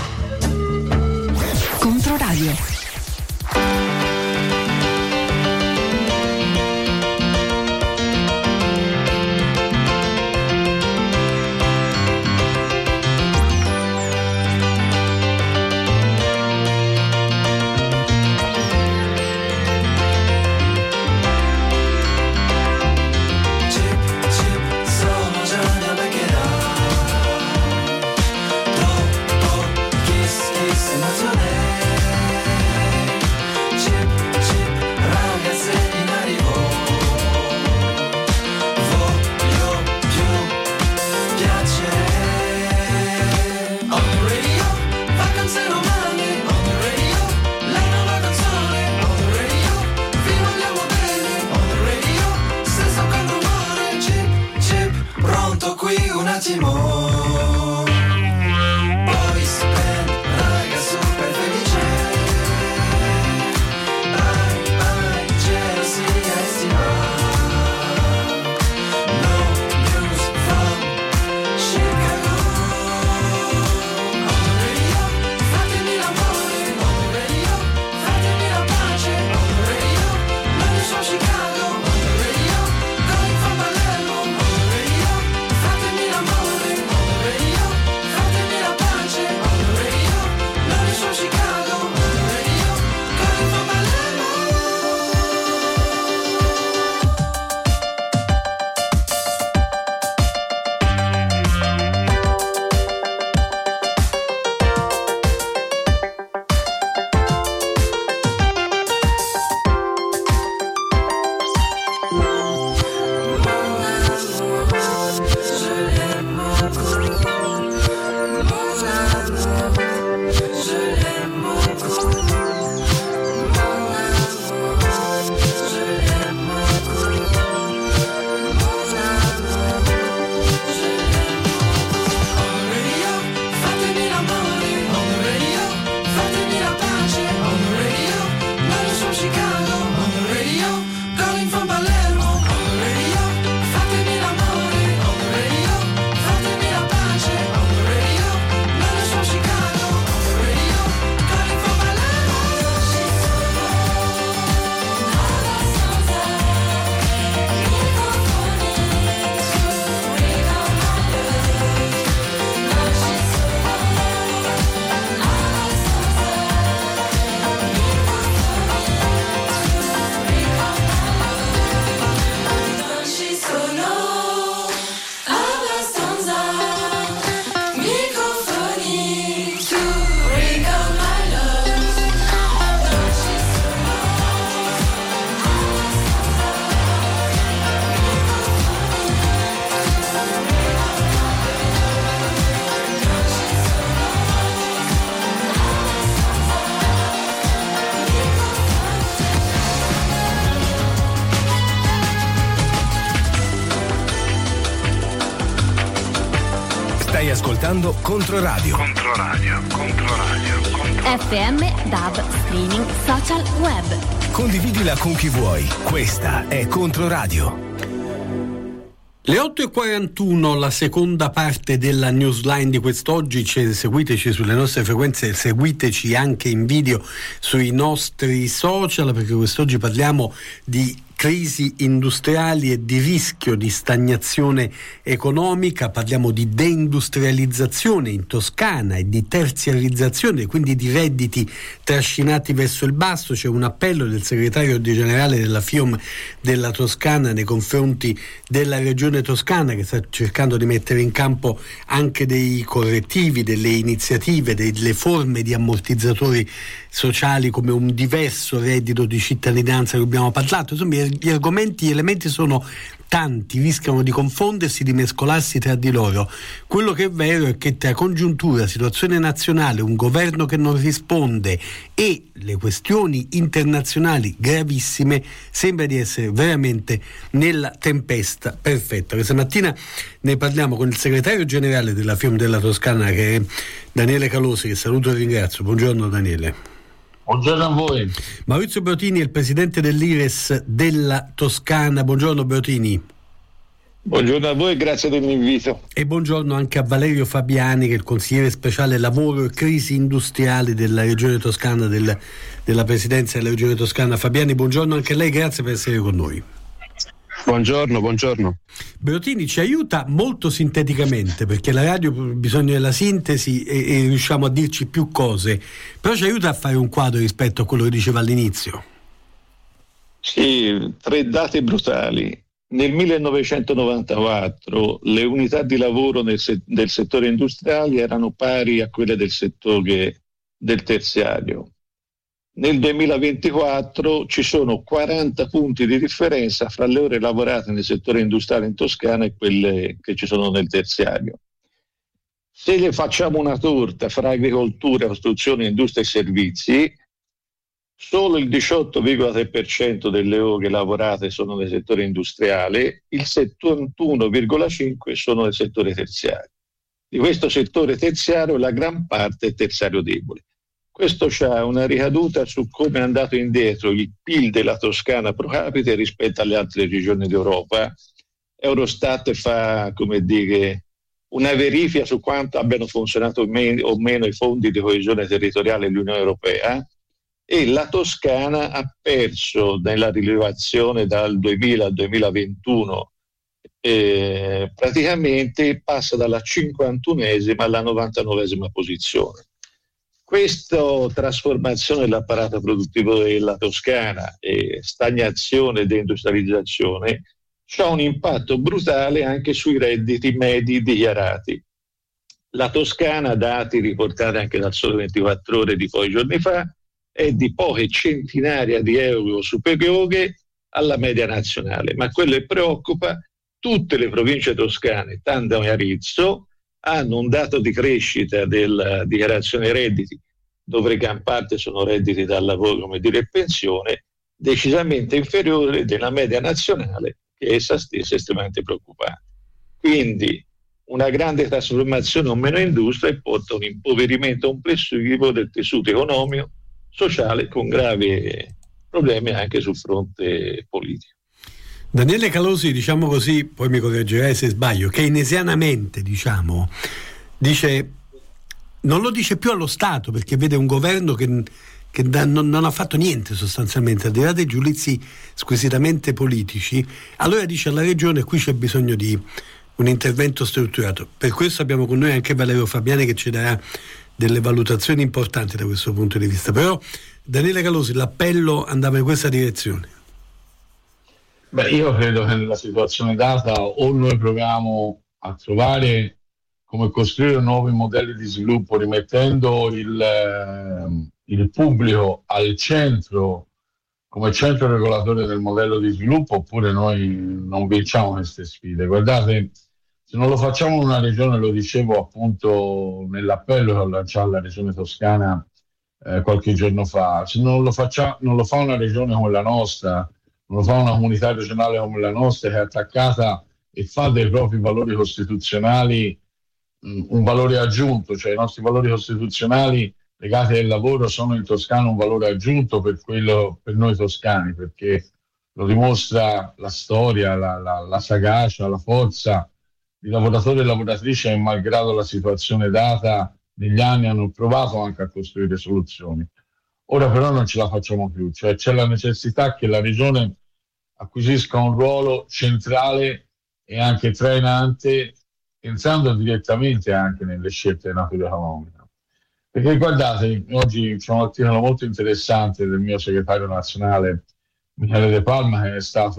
Controradio. ascoltando Controradio. Controradio, Controradio, Controradio. F M, D A B, streaming, social, web. Condividila con chi vuoi. Questa è Controradio. Le otto e quarantuno, la seconda parte della newsline di quest'oggi. C'è, seguiteci sulle nostre frequenze, seguiteci anche in video sui nostri social, perché quest'oggi parliamo di crisi industriali e di rischio di stagnazione economica. Parliamo di deindustrializzazione in Toscana e di terziarizzazione, quindi di redditi trascinati verso il basso. C'è un appello del segretario generale della FIOM della Toscana nei confronti della regione toscana, che sta cercando di mettere in campo anche dei correttivi, delle iniziative, delle forme di ammortizzatori sociali, come un diverso reddito di cittadinanza che abbiamo parlato. Insomma, gli argomenti, gli elementi sono tanti, rischiano di confondersi, di mescolarsi tra di loro. Quello che è vero è che tra congiuntura, situazione nazionale, un governo che non risponde e le questioni internazionali gravissime, sembra di essere veramente nella tempesta perfetta. Questa mattina ne parliamo con il segretario generale della FIOM della Toscana, che è Daniele Calosi, che saluto e ringrazio. Buongiorno Daniele. Buongiorno a voi. Maurizio Beotini è il presidente dell'Ires della Toscana. Buongiorno Beotini. Buongiorno a voi e grazie dell'invito. E buongiorno anche a Valerio Fabiani, che è il consigliere speciale lavoro e crisi industriali della regione toscana, del, della presidenza della regione toscana. Fabiani, buongiorno anche a lei, grazie per essere con noi. Buongiorno, buongiorno. Beotini ci aiuta molto sinteticamente, perché la radio ha bisogno della sintesi e, e riusciamo a dirci più cose, però ci aiuta a fare un quadro rispetto a quello che diceva all'inizio. Sì, tre dati brutali. Nel millenovecentonovantaquattro le unità di lavoro nel se- del settore industriale erano pari a quelle del settore del terziario. Nel duemilaventiquattro ci sono quaranta punti di differenza fra le ore lavorate nel settore industriale in Toscana e quelle che ci sono nel terziario. Se le facciamo una torta fra agricoltura, costruzione, industria e servizi, solo il diciotto virgola tre per cento delle ore lavorate sono nel settore industriale, il settantuno virgola cinque per cento sono nel settore terziario. Di questo settore terziario la gran parte è terziario debole. Questo ha una ricaduta su come è andato indietro il P I L della Toscana pro capite rispetto alle altre regioni d'Europa. Eurostat fa, come dire, una verifica su quanto abbiano funzionato o meno i fondi di coesione territoriale dell'Unione Europea, e la Toscana ha perso nella rilevazione dal duemila al duemilaventuno, eh, praticamente passa dalla cinquantunesima alla novantanovesima posizione. Questa trasformazione dell'apparato produttivo della Toscana e stagnazione e deindustrializzazione ha un impatto brutale anche sui redditi medi dichiarati. La Toscana, dati riportati anche dal Sole ventiquattro Ore di pochi giorni fa, è di poche centinaia di euro superiore alla media nazionale, ma quello che preoccupa tutte le province toscane, Taranto e Arezzo, hanno un dato di crescita della dichiarazione redditi, dove gran parte sono redditi dal lavoro, come dire, e pensione, decisamente inferiore della media nazionale, che essa stessa è estremamente preoccupante. Quindi una grande trasformazione o meno industria e porta a un impoverimento complessivo del tessuto economico, sociale, con gravi problemi anche sul fronte politico. Daniele Calosi, diciamo così, poi mi correggerai se sbaglio, keynesianamente, diciamo, dice, non lo dice più allo Stato, perché vede un governo che, che da, non, non ha fatto niente sostanzialmente, al di là dei giudizi squisitamente politici. Allora dice alla Regione: qui c'è bisogno di un intervento strutturato. Per questo abbiamo con noi anche Valerio Fabiani, che ci darà delle valutazioni importanti da questo punto di vista. Però Daniele Calosi, l'appello andava in questa direzione. Beh, io credo che nella situazione data o noi proviamo a trovare come costruire nuovi modelli di sviluppo, rimettendo il, eh, il pubblico al centro, come centro regolatore del modello di sviluppo, oppure noi non vinciamo queste sfide. Guardate, se non lo facciamo in una regione, lo dicevo appunto nell'appello che ho lanciato alla regione toscana eh, qualche giorno fa, se non lo, faccia, non lo fa una regione come la nostra, non lo fa una comunità regionale come la nostra, che è attaccata e fa dei propri valori costituzionali un valore aggiunto, cioè i nostri valori costituzionali legati al lavoro sono in Toscana un valore aggiunto per, quello, per noi toscani, perché lo dimostra la storia, la, la, la sagacia, la forza di lavoratori e lavoratrici che, malgrado la situazione data, negli anni hanno provato anche a costruire soluzioni. Ora però non ce la facciamo più, cioè c'è la necessità che la Regione acquisisca un ruolo centrale e anche trainante, pensando direttamente anche nelle scelte di natura economica. Perché guardate, oggi c'è un articolo molto interessante del mio segretario nazionale Michele De Palma, che è stato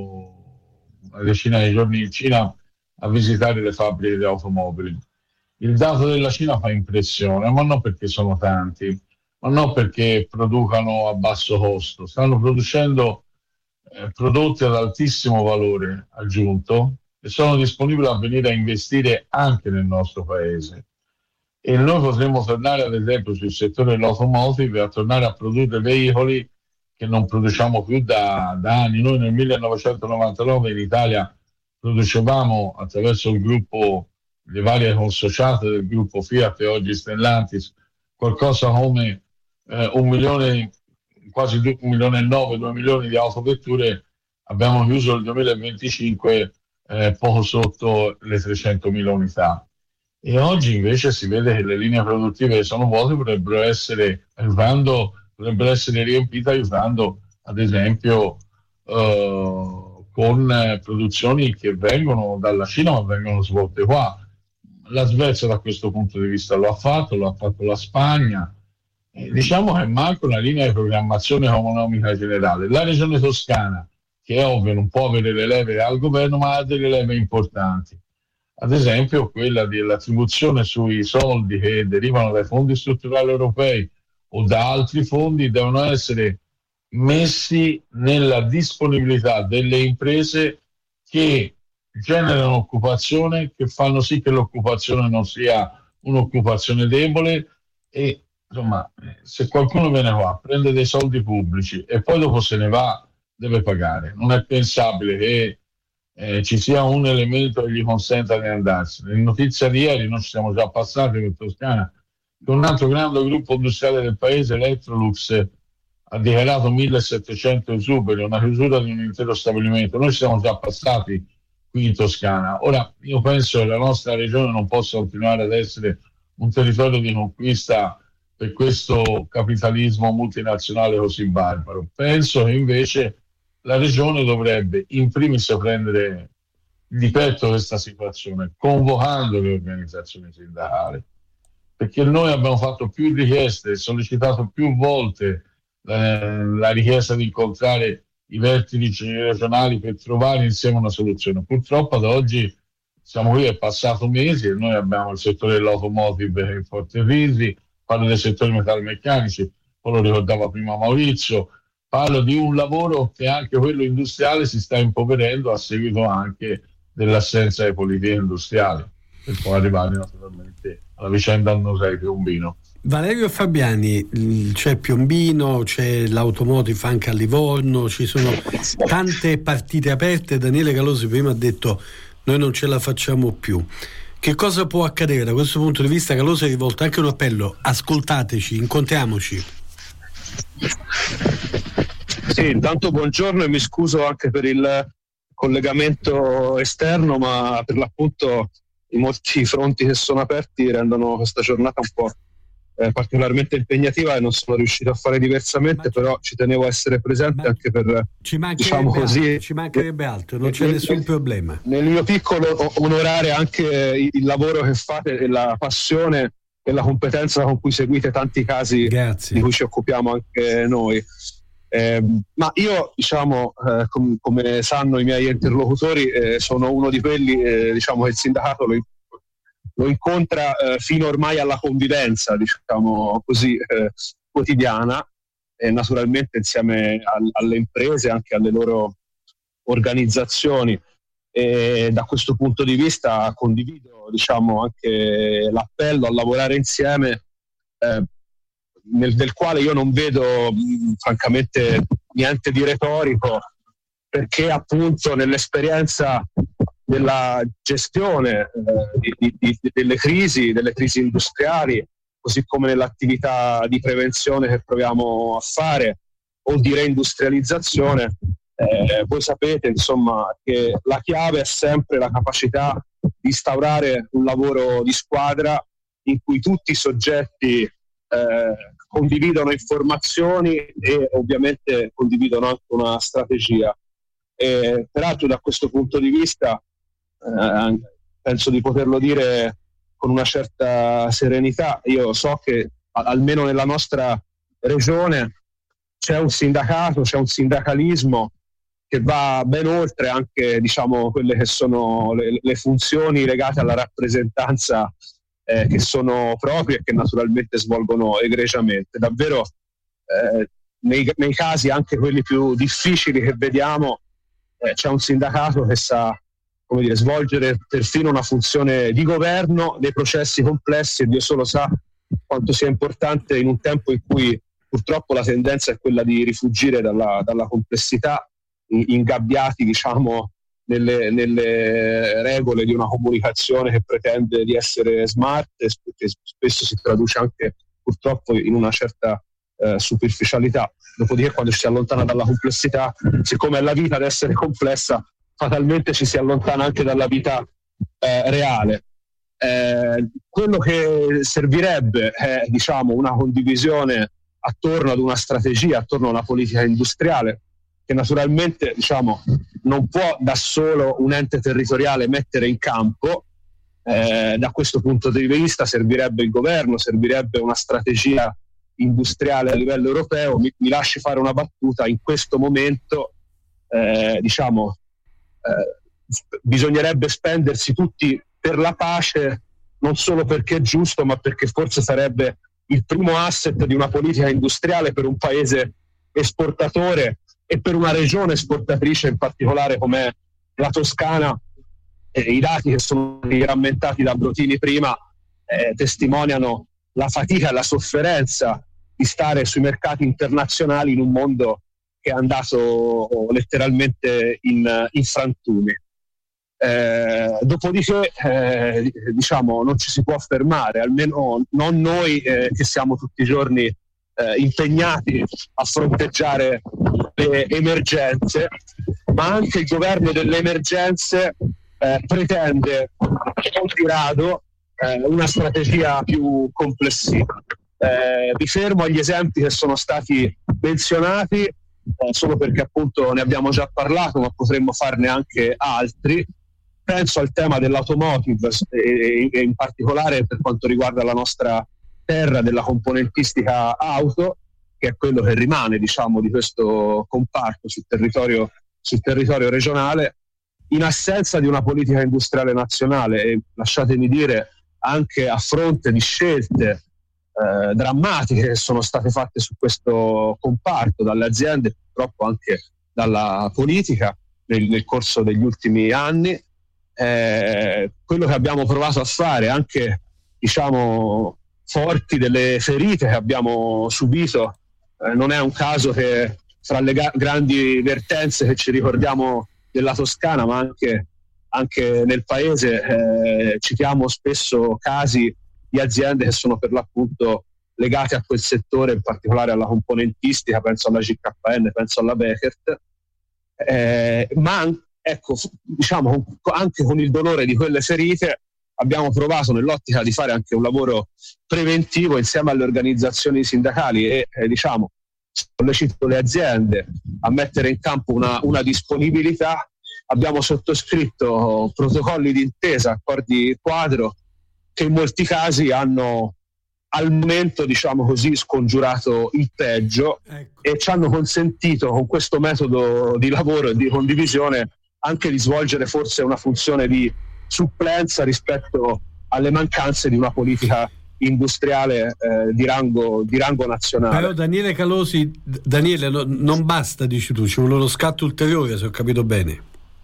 una decina di giorni in Cina a visitare le fabbriche di automobili. Il dato della Cina fa impressione, ma non perché sono tanti, ma non perché producano a basso costo, stanno producendo eh, prodotti ad altissimo valore aggiunto e sono disponibili a venire a investire anche nel nostro paese. E noi potremmo tornare, ad esempio, sul settore dell'automotive, a tornare a produrre veicoli che non produciamo più da, da anni. Noi nel millenovecentonovantanove in Italia producevamo, attraverso il gruppo, le varie consociate del gruppo Fiat e oggi Stellantis, qualcosa come eh, un milione, quasi due, un milione e nove, due milioni di autovetture. Abbiamo chiuso il duemilaventicinque eh, poco sotto le trecentomila unità. E oggi invece si vede che le linee produttive che sono vuote potrebbero essere, aiutando, potrebbero essere riempite aiutando, ad esempio, eh, con eh, produzioni che vengono dalla Cina ma vengono svolte qua. La Svezia da questo punto di vista lo ha fatto, lo ha fatto la Spagna. Eh, diciamo che manca una linea di programmazione economica generale. La regione Toscana, che è ovvio non può avere le leve al governo, ma ha delle leve importanti. Ad esempio quella dell'attribuzione sui soldi che derivano dai fondi strutturali europei o da altri fondi devono essere messi nella disponibilità delle imprese che generano occupazione, che fanno sì che l'occupazione non sia un'occupazione debole. E insomma, se qualcuno viene qua, prende dei soldi pubblici e poi dopo se ne va, deve pagare. Non è pensabile che Eh, ci sia un elemento che gli consenta di andarsene. In notizia di ieri, noi ci siamo già passati in Toscana, che un altro grande gruppo industriale del paese, Electrolux, ha dichiarato millesettecento esuberi, una chiusura di un intero stabilimento. Noi ci siamo già passati qui in Toscana. Ora, io penso che la nostra regione non possa continuare ad essere un territorio di conquista per questo capitalismo multinazionale così barbaro. Penso che invece la regione dovrebbe in primis prendere di petto questa situazione, convocando le organizzazioni sindacali, perché noi abbiamo fatto più richieste, sollecitato più volte eh, la richiesta di incontrare i vertici regionali per trovare insieme una soluzione. Purtroppo ad oggi siamo qui, è passato mesi e noi abbiamo il settore dell'automotive in forte crisi, parlo del settore metalmeccanici, poi lo ricordava prima Maurizio. Parlo di un lavoro che anche quello industriale si sta impoverendo a seguito anche dell'assenza di politiche industriali, per poi arrivare naturalmente alla vicenda Annusei Piombino. Valerio Fabiani, c'è Piombino, c'è l'automotive anche a Livorno, ci sono tante partite aperte. Daniele Calosi prima ha detto noi non ce la facciamo più. Che cosa può accadere da questo punto di vista? Calosi ha rivolto anche un appello: ascoltateci, incontriamoci. Sì, intanto buongiorno e mi scuso anche per il collegamento esterno, ma per l'appunto i molti fronti che sono aperti rendono questa giornata un po' eh, particolarmente impegnativa e non sono riuscito a fare diversamente, ma però ci tenevo a essere presente anche per, ci diciamo così, altro, ci mancherebbe altro, non c'è nel, nessun problema. Nel mio piccolo onorare anche il lavoro che fate e la passione e la competenza con cui seguite tanti casi Grazie. Di cui ci occupiamo anche noi. Eh, ma io, diciamo, eh, com- come sanno i miei interlocutori, eh, sono uno di quelli, eh, diciamo, che il sindacato lo, lo incontra eh, fino ormai alla convivenza, diciamo così, eh, quotidiana, e naturalmente insieme al- alle imprese, anche alle loro organizzazioni. E da questo punto di vista condivido, diciamo, anche l'appello a lavorare insieme, eh, Nel, del quale io non vedo mh, francamente niente di retorico, perché appunto nell'esperienza della gestione eh, di, di, delle crisi, delle crisi industriali, così come nell'attività di prevenzione che proviamo a fare o di reindustrializzazione. Eh, voi sapete insomma che la chiave è sempre la capacità di instaurare un lavoro di squadra in cui tutti i soggetti eh, condividono informazioni e ovviamente condividono anche una strategia. E, peraltro da questo punto di vista eh, penso di poterlo dire con una certa serenità. Io so che almeno nella nostra regione c'è un sindacato, c'è un sindacalismo che va ben oltre anche, diciamo, quelle che sono le, le funzioni legate alla rappresentanza eh, che sono proprie e che naturalmente svolgono egregiamente. Davvero eh, nei, nei casi anche quelli più difficili che vediamo eh, c'è un sindacato che sa, come dire, svolgere perfino una funzione di governo dei processi complessi, e Dio solo sa quanto sia importante in un tempo in cui purtroppo la tendenza è quella di rifugire dalla, dalla complessità, ingabbiati diciamo nelle, nelle regole di una comunicazione che pretende di essere smart e che spesso si traduce anche purtroppo in una certa eh, superficialità. Dopodiché quando ci si allontana dalla complessità, siccome è la vita ad essere complessa, fatalmente ci si allontana anche dalla vita eh, reale. Eh, quello che servirebbe è, diciamo, una condivisione attorno ad una strategia, attorno a una politica industriale che naturalmente, diciamo, non può da solo un ente territoriale mettere in campo. Eh, da questo punto di vista servirebbe il governo, servirebbe una strategia industriale a livello europeo. Mi, mi lasci fare una battuta: in questo momento eh, diciamo eh, bisognerebbe spendersi tutti per la pace, non solo perché è giusto, ma perché forse sarebbe il primo asset di una politica industriale per un paese esportatore e per una regione esportatrice in particolare come la Toscana. Eh, i dati che sono rammentati da Brotini prima eh, testimoniano la fatica e la sofferenza di stare sui mercati internazionali in un mondo che è andato letteralmente in, in frantumi. Eh, dopodiché eh, diciamo non ci si può fermare, almeno non noi eh, che siamo tutti i giorni eh, impegnati a fronteggiare le emergenze, ma anche il governo delle emergenze eh, pretende con di rado eh, una strategia più complessiva. Eh, vi fermo agli esempi che sono stati menzionati eh, solo perché appunto ne abbiamo già parlato, ma potremmo farne anche altri. Penso al tema dell'automotive e, e in particolare per quanto riguarda la nostra terra, della componentistica auto, che è quello che rimane, diciamo, di questo comparto sul territorio, sul territorio regionale, in assenza di una politica industriale nazionale e, lasciatemi dire, anche a fronte di scelte eh, drammatiche che sono state fatte su questo comparto dalle aziende, purtroppo anche dalla politica nel, nel corso degli ultimi anni. Eh, quello che abbiamo provato a fare, anche diciamo forti delle ferite che abbiamo subito, eh, non è un caso che fra le ga- grandi vertenze che ci ricordiamo della Toscana, ma anche, anche nel paese, eh, citiamo spesso casi di aziende che sono per l'appunto legate a quel settore, in particolare alla componentistica, penso alla G K N, penso alla Beckert, eh, ma anche ecco, diciamo, anche con il dolore di quelle ferite abbiamo provato nell'ottica di fare anche un lavoro preventivo insieme alle organizzazioni sindacali e eh, diciamo sollecito le aziende a mettere in campo una, una disponibilità. Abbiamo sottoscritto protocolli d'intesa, accordi quadro che in molti casi hanno al momento, diciamo così, scongiurato il peggio, ecco, e ci hanno consentito con questo metodo di lavoro e di condivisione anche di svolgere forse una funzione di supplenza rispetto alle mancanze di una politica industriale eh, di rango di rango nazionale. Però Daniele Calosi, Daniele, no, non basta, dici tu, ci vuole uno scatto ulteriore, se ho capito bene.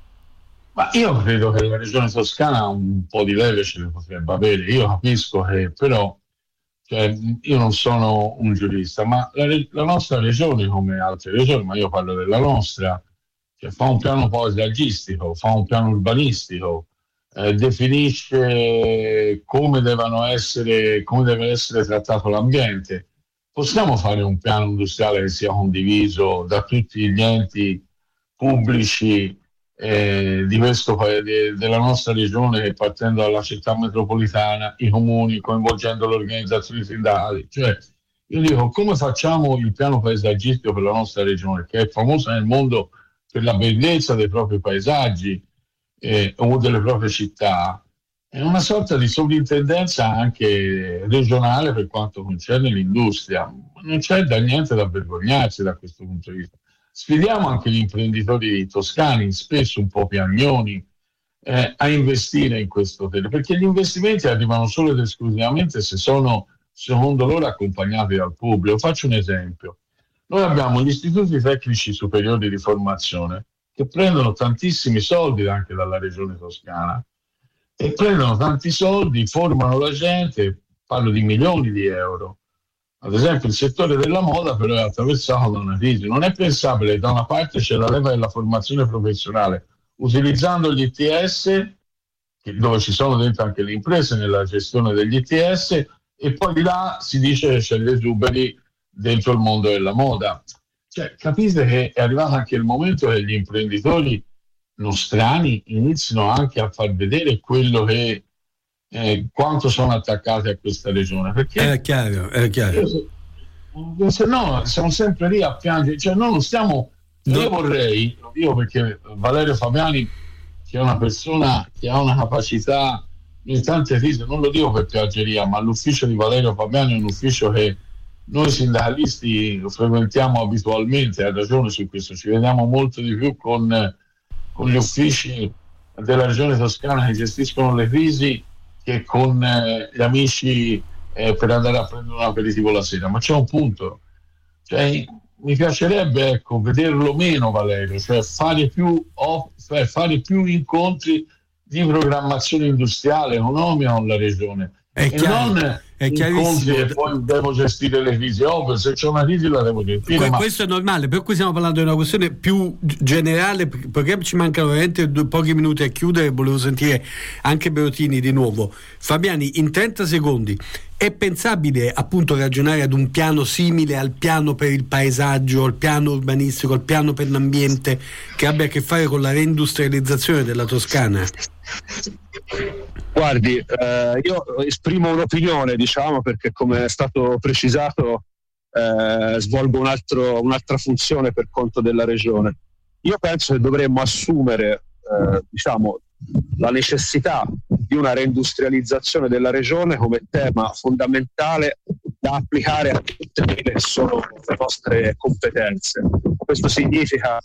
Ma io credo che la regione toscana un po' di leve ce le potrebbe avere. Io capisco che però, cioè, io non sono un giurista, ma la, la nostra regione, come altre regioni, ma io parlo della nostra, cioè fa un piano paesaggistico, fa un piano urbanistico, eh, definisce come devono essere, come deve essere trattato l'ambiente. Possiamo fare un piano industriale che sia condiviso da tutti gli enti pubblici eh, di questo, de, della nostra regione, che partendo dalla città metropolitana, i comuni, coinvolgendo le organizzazioni sindacali. Cioè, io dico, come facciamo il piano paesaggistico per la nostra regione, che è famosa nel mondo per la bellezza dei propri paesaggi eh, o delle proprie città? È una sorta di sovrintendenza anche regionale per quanto concerne l'industria. Non c'è da niente da vergognarsi da questo punto di vista. Sfidiamo anche gli imprenditori toscani, spesso un po' piagnoni, eh, a investire in questo tema, perché gli investimenti arrivano solo ed esclusivamente se sono, secondo loro, accompagnati dal pubblico. Faccio un esempio. Noi abbiamo gli istituti tecnici superiori di formazione che prendono tantissimi soldi anche dalla regione toscana, e prendono tanti soldi, formano la gente, parlo di milioni di euro. Ad esempio il settore della moda però è attraversato da una crisi. Non è pensabile, da una parte c'è la leva della formazione professionale, utilizzando gli I T S, dove ci sono dentro anche le imprese nella gestione degli I T S, e poi di là si dice che c'è l'esuberi dentro il mondo della moda. Cioè, capite che è arrivato anche il momento che gli imprenditori nostrani iniziano anche a far vedere quello che eh, quanto sono attaccati a questa regione, perché è chiaro, è chiaro. Io, se no siamo sempre lì a piangere, cioè noi non stiamo no. Io vorrei, lo dico perché Valerio Fabiani, che è una persona che ha una capacità in tante crisi, non lo dico per piaggeria, ma l'ufficio di Valerio Fabiani è un ufficio che noi sindacalisti lo frequentiamo abitualmente, ha ragione su questo, ci vediamo molto di più con con gli uffici della regione toscana che gestiscono le crisi che con eh, gli amici eh, per andare a prendere un aperitivo la sera. Ma c'è un punto, cioè, mi piacerebbe ecco, vederlo meno, Valerio, cioè fare più, off, cioè fare più incontri di programmazione industriale, economica con la regione. È e chiaro, non è incontri e poi devo gestire le crisi. Ovvio, se c'è una crisi la devo gestire. Que- ma... Questo è normale, per cui stiamo parlando di una questione più generale, perché ci mancano veramente due, pochi minuti a chiudere. Volevo sentire anche Bertini di nuovo. Fabiani, in trenta secondi, è pensabile appunto ragionare ad un piano simile al piano per il paesaggio, al piano urbanistico, al piano per l'ambiente, che abbia a che fare con la reindustrializzazione della Toscana? Guardi, eh, io esprimo un'opinione, diciamo, perché come è stato precisato eh, svolgo un altro, un'altra funzione per conto della regione. Io penso che dovremmo assumere eh, diciamo, la necessità di una reindustrializzazione della regione come tema fondamentale da applicare a tutte quelle che sono le nostre competenze. Questo significa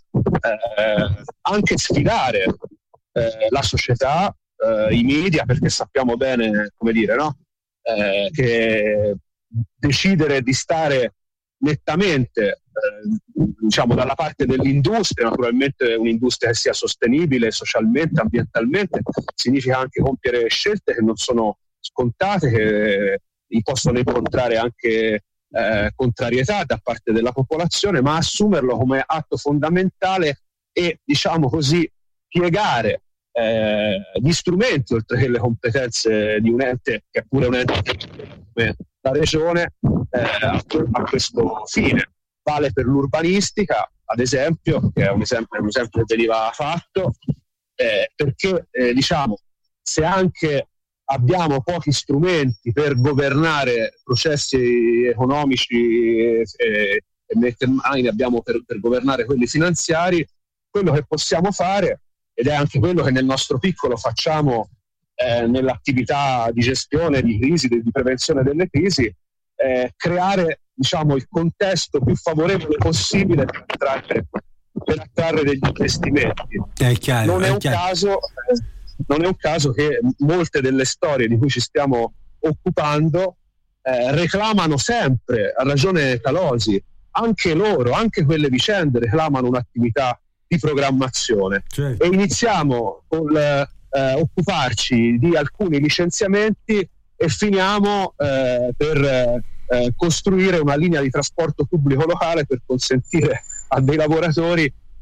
eh, anche sfidare eh, la società, Uh, i media, perché sappiamo bene, come dire, no? Eh, che decidere di stare nettamente eh, diciamo dalla parte dell'industria, naturalmente un'industria che sia sostenibile socialmente, ambientalmente, significa anche compiere scelte che non sono scontate, che possono incontrare anche eh, contrarietà da parte della popolazione, ma assumerlo come atto fondamentale e, diciamo così, piegare Eh, gli strumenti oltre che le competenze di un ente che è pure un ente come la regione eh, a, a questo fine. Vale per l'urbanistica, ad esempio, che è un esempio, un esempio che veniva fatto, eh, perché eh, diciamo, se anche abbiamo pochi strumenti per governare processi economici e, e, e mettere mani ne abbiamo per, per governare quelli finanziari, quello che possiamo fare, ed è anche quello che nel nostro piccolo facciamo eh, nell'attività di gestione di crisi, di, di prevenzione delle crisi, eh, creare diciamo, il contesto più favorevole possibile per attrarre, per attrarre degli investimenti. È chiaro, non, è è un chiaro. Caso, eh, non è un caso che molte delle storie di cui ci stiamo occupando eh, reclamano sempre, a ragione Talosi, anche loro, anche quelle vicende reclamano un'attività di programmazione, certo. E iniziamo con eh, occuparci di alcuni licenziamenti e finiamo eh, per eh, costruire una linea di trasporto pubblico locale per consentire a dei lavoratori di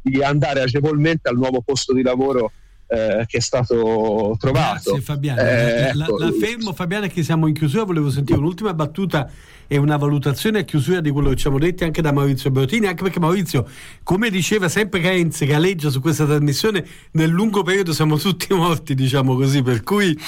di andare agevolmente al nuovo posto di lavoro eh, che è stato trovato. Grazie Fabiano, eh, la, ecco. la, la fermo Fabiano, che siamo in chiusura. Volevo sentire un'ultima battuta e una valutazione a chiusura di quello che ci siamo detti anche da Maurizio Bertini, anche perché Maurizio, come diceva sempre Renzi, galleggia su questa trasmissione, nel lungo periodo siamo tutti morti, diciamo così, per cui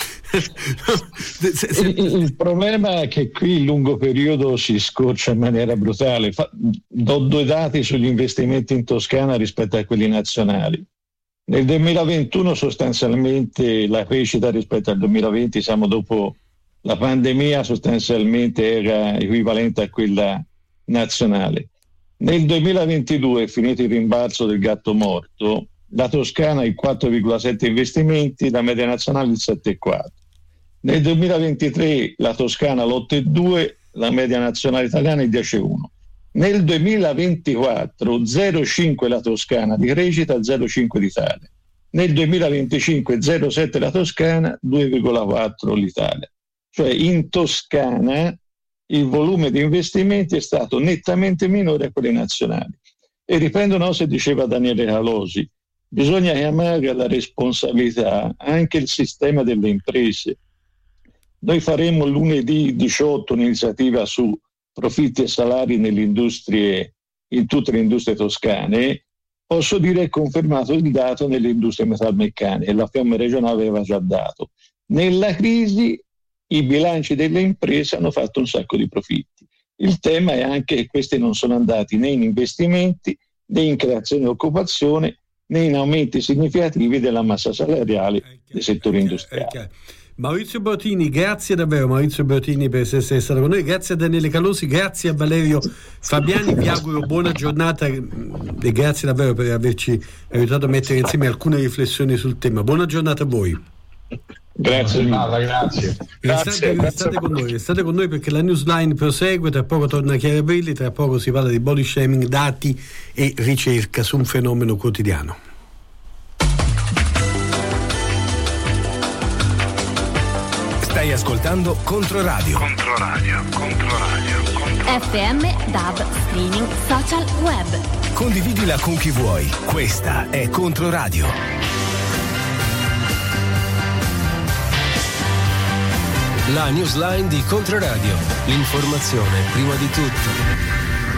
se, se... Il, il problema è che qui il lungo periodo si scorcia in maniera brutale. Fa, do due dati sugli investimenti in Toscana rispetto a quelli nazionali. Nel duemilaventuno sostanzialmente la crescita rispetto al duemilaventi, siamo dopo la pandemia, sostanzialmente era equivalente a quella nazionale. Nel duemilaventidue, finito il rimbalzo del gatto morto, la Toscana ha il quattro virgola sette investimenti, la media nazionale il sette virgola quattro. Nel duemilaventitré la Toscana l'otto virgola due, la media nazionale italiana il dieci virgola uno. Nel duemilaventiquattro zero virgola cinque la Toscana di crescita, zero virgola cinque l'Italia. Nel duemilaventicinque zero virgola sette la Toscana, due virgola quattro l'Italia. Cioè in Toscana il volume di investimenti è stato nettamente minore a quelli nazionali. E riprendo una cosa che diceva Daniele Calosi, bisogna chiamare alla responsabilità anche il sistema delle imprese. Noi faremo lunedì diciotto un'iniziativa su profitti e salari nelle industrie, in tutte le industrie toscane. Posso dire che è confermato il dato nelle industrie metalmeccaniche, la Fiamme regionale aveva già dato. Nella crisi i bilanci delle imprese hanno fatto un sacco di profitti. Il tema è anche che questi non sono andati né in investimenti, né in creazione di occupazione, né in aumenti significativi della massa salariale del settore industriale. Maurizio Bertini, grazie davvero Maurizio Bertini per essere stato con noi, grazie a Daniele Calosi, grazie a Valerio Fabiani, vi auguro buona giornata e grazie davvero per averci aiutato a mettere insieme alcune riflessioni sul tema. Buona giornata a voi. Grazie, grazie. grazie. Restate, restate con noi, restate con noi perché la Newsline prosegue, tra poco torna Chiara Brilli, tra poco si parla di body shaming, dati e ricerca su un fenomeno quotidiano. Stai ascoltando Controradio. Controradio, Controradio, Controradio. F M, D A B, streaming, social, web. Condividila con chi vuoi. Questa è Controradio. La newsline di Controradio. L'informazione prima di tutto.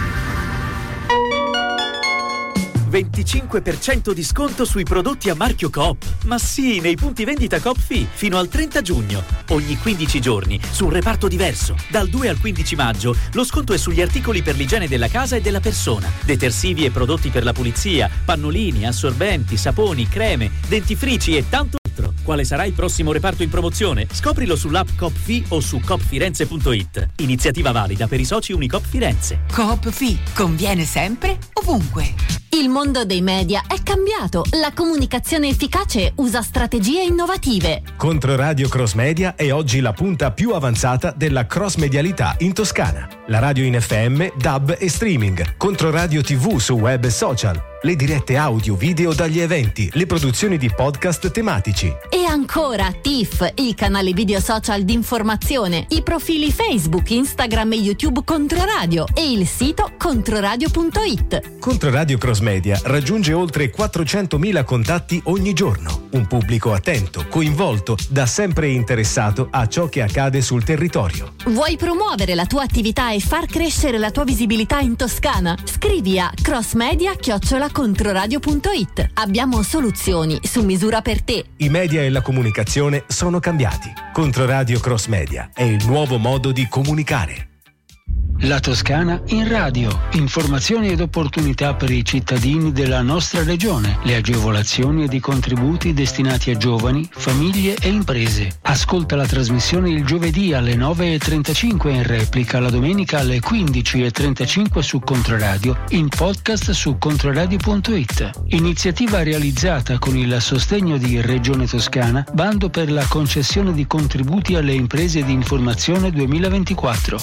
venticinque per cento di sconto sui prodotti a marchio Coop. Ma sì, nei punti vendita Coop Fi, fino al trenta giugno. Ogni quindici giorni, su un reparto diverso. Dal due al quindici maggio, lo sconto è sugli articoli per l'igiene della casa e della persona. Detersivi e prodotti per la pulizia, pannolini, assorbenti, saponi, creme, dentifrici e tanto altro. Quale sarà il prossimo reparto in promozione? Scoprilo sull'app Coop Fi o su coop firenze punto it. Iniziativa valida per i soci Unicoop Firenze. Coop Fi, conviene sempre, ovunque. Il mondo dei media è cambiato. La comunicazione efficace usa strategie innovative. Controradio Cross Media è oggi la punta più avanzata della cross medialità in Toscana. La radio in F M, D A B e streaming. Controradio tivù su web e social. Le dirette audio, video dagli eventi, le produzioni di podcast tematici. E ancora T I F, il canale video social di informazione, i profili Facebook, Instagram e YouTube Controradio e il sito controradio punto it. Controradio Cross Media raggiunge oltre quattrocentomila contatti ogni giorno. Un pubblico attento, coinvolto, da sempre interessato a ciò che accade sul territorio. Vuoi promuovere la tua attività e far crescere la tua visibilità in Toscana? Scrivi a crossmedia chiocciola controradio punto it. Abbiamo soluzioni su misura per te. I media e la comunicazione sono cambiati. Controradio Cross Media è il nuovo modo di comunicare. La Toscana in radio. Informazioni ed opportunità per i cittadini della nostra regione. Le agevolazioni ed i contributi destinati a giovani, famiglie e imprese. Ascolta la trasmissione il giovedì alle nove e trentacinque in replica, la domenica alle quindici e trentacinque su Controradio, in podcast su controradio punto it. Iniziativa realizzata con il sostegno di Regione Toscana, bando per la concessione di contributi alle imprese di informazione duemilaventiquattro.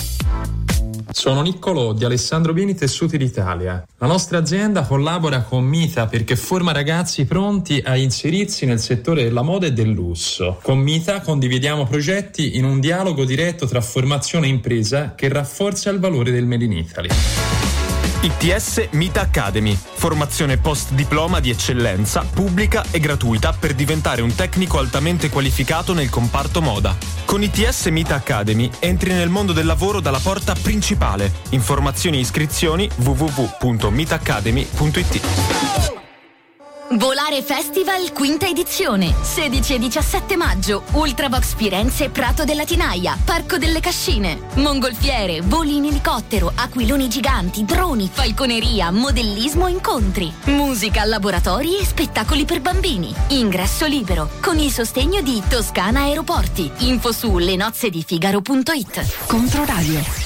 Sono Niccolò di Alessandro Bini Tessuti d'Italia. La nostra azienda collabora con Mita perché forma ragazzi pronti a inserirsi nel settore della moda e del lusso. Con Mita condividiamo progetti in un dialogo diretto tra formazione e impresa che rafforza il valore del Made in Italy. I T S Mita Academy, formazione post diploma di eccellenza, pubblica e gratuita per diventare un tecnico altamente qualificato nel comparto moda. Con I T S Mita Academy entri nel mondo del lavoro dalla porta principale. Informazioni e iscrizioni w w w punto mita academy punto i t. Volare Festival quinta edizione, sedici e diciassette maggio, Ultravox Firenze Prato della Tinaia, Parco delle Cascine, mongolfiere, voli in elicottero, aquiloni giganti, droni, falconeria, modellismo, incontri, musica, laboratori e spettacoli per bambini. Ingresso libero, con il sostegno di Toscana Aeroporti. Info su lenozzedifigaro punto it. Controradio.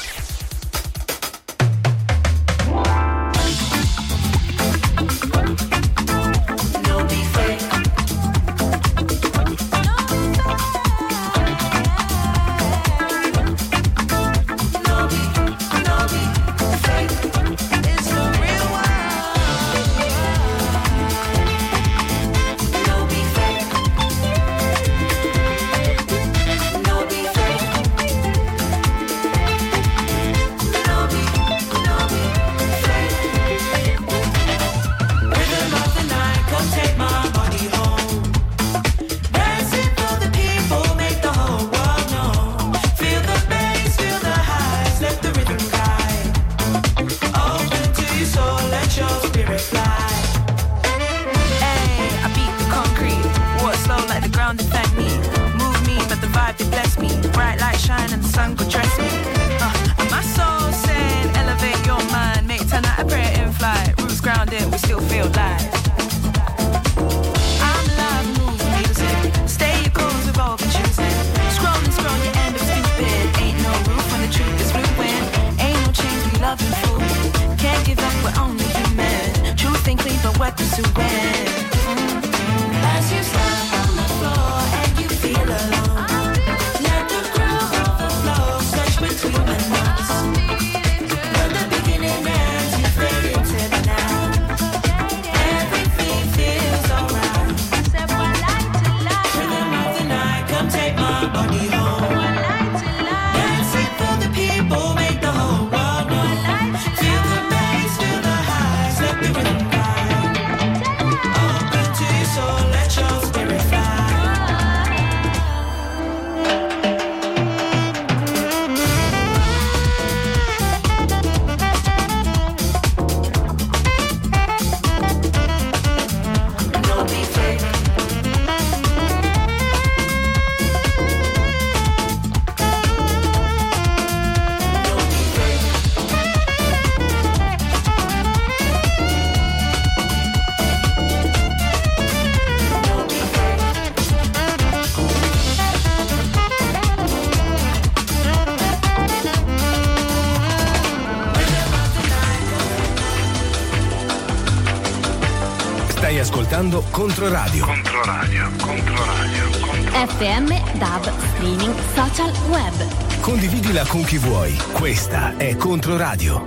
Ascoltando Controradio. Controradio, Controradio, Controradio. F M, D A B, streaming, social, web. Condividila con chi vuoi. Questa è Controradio.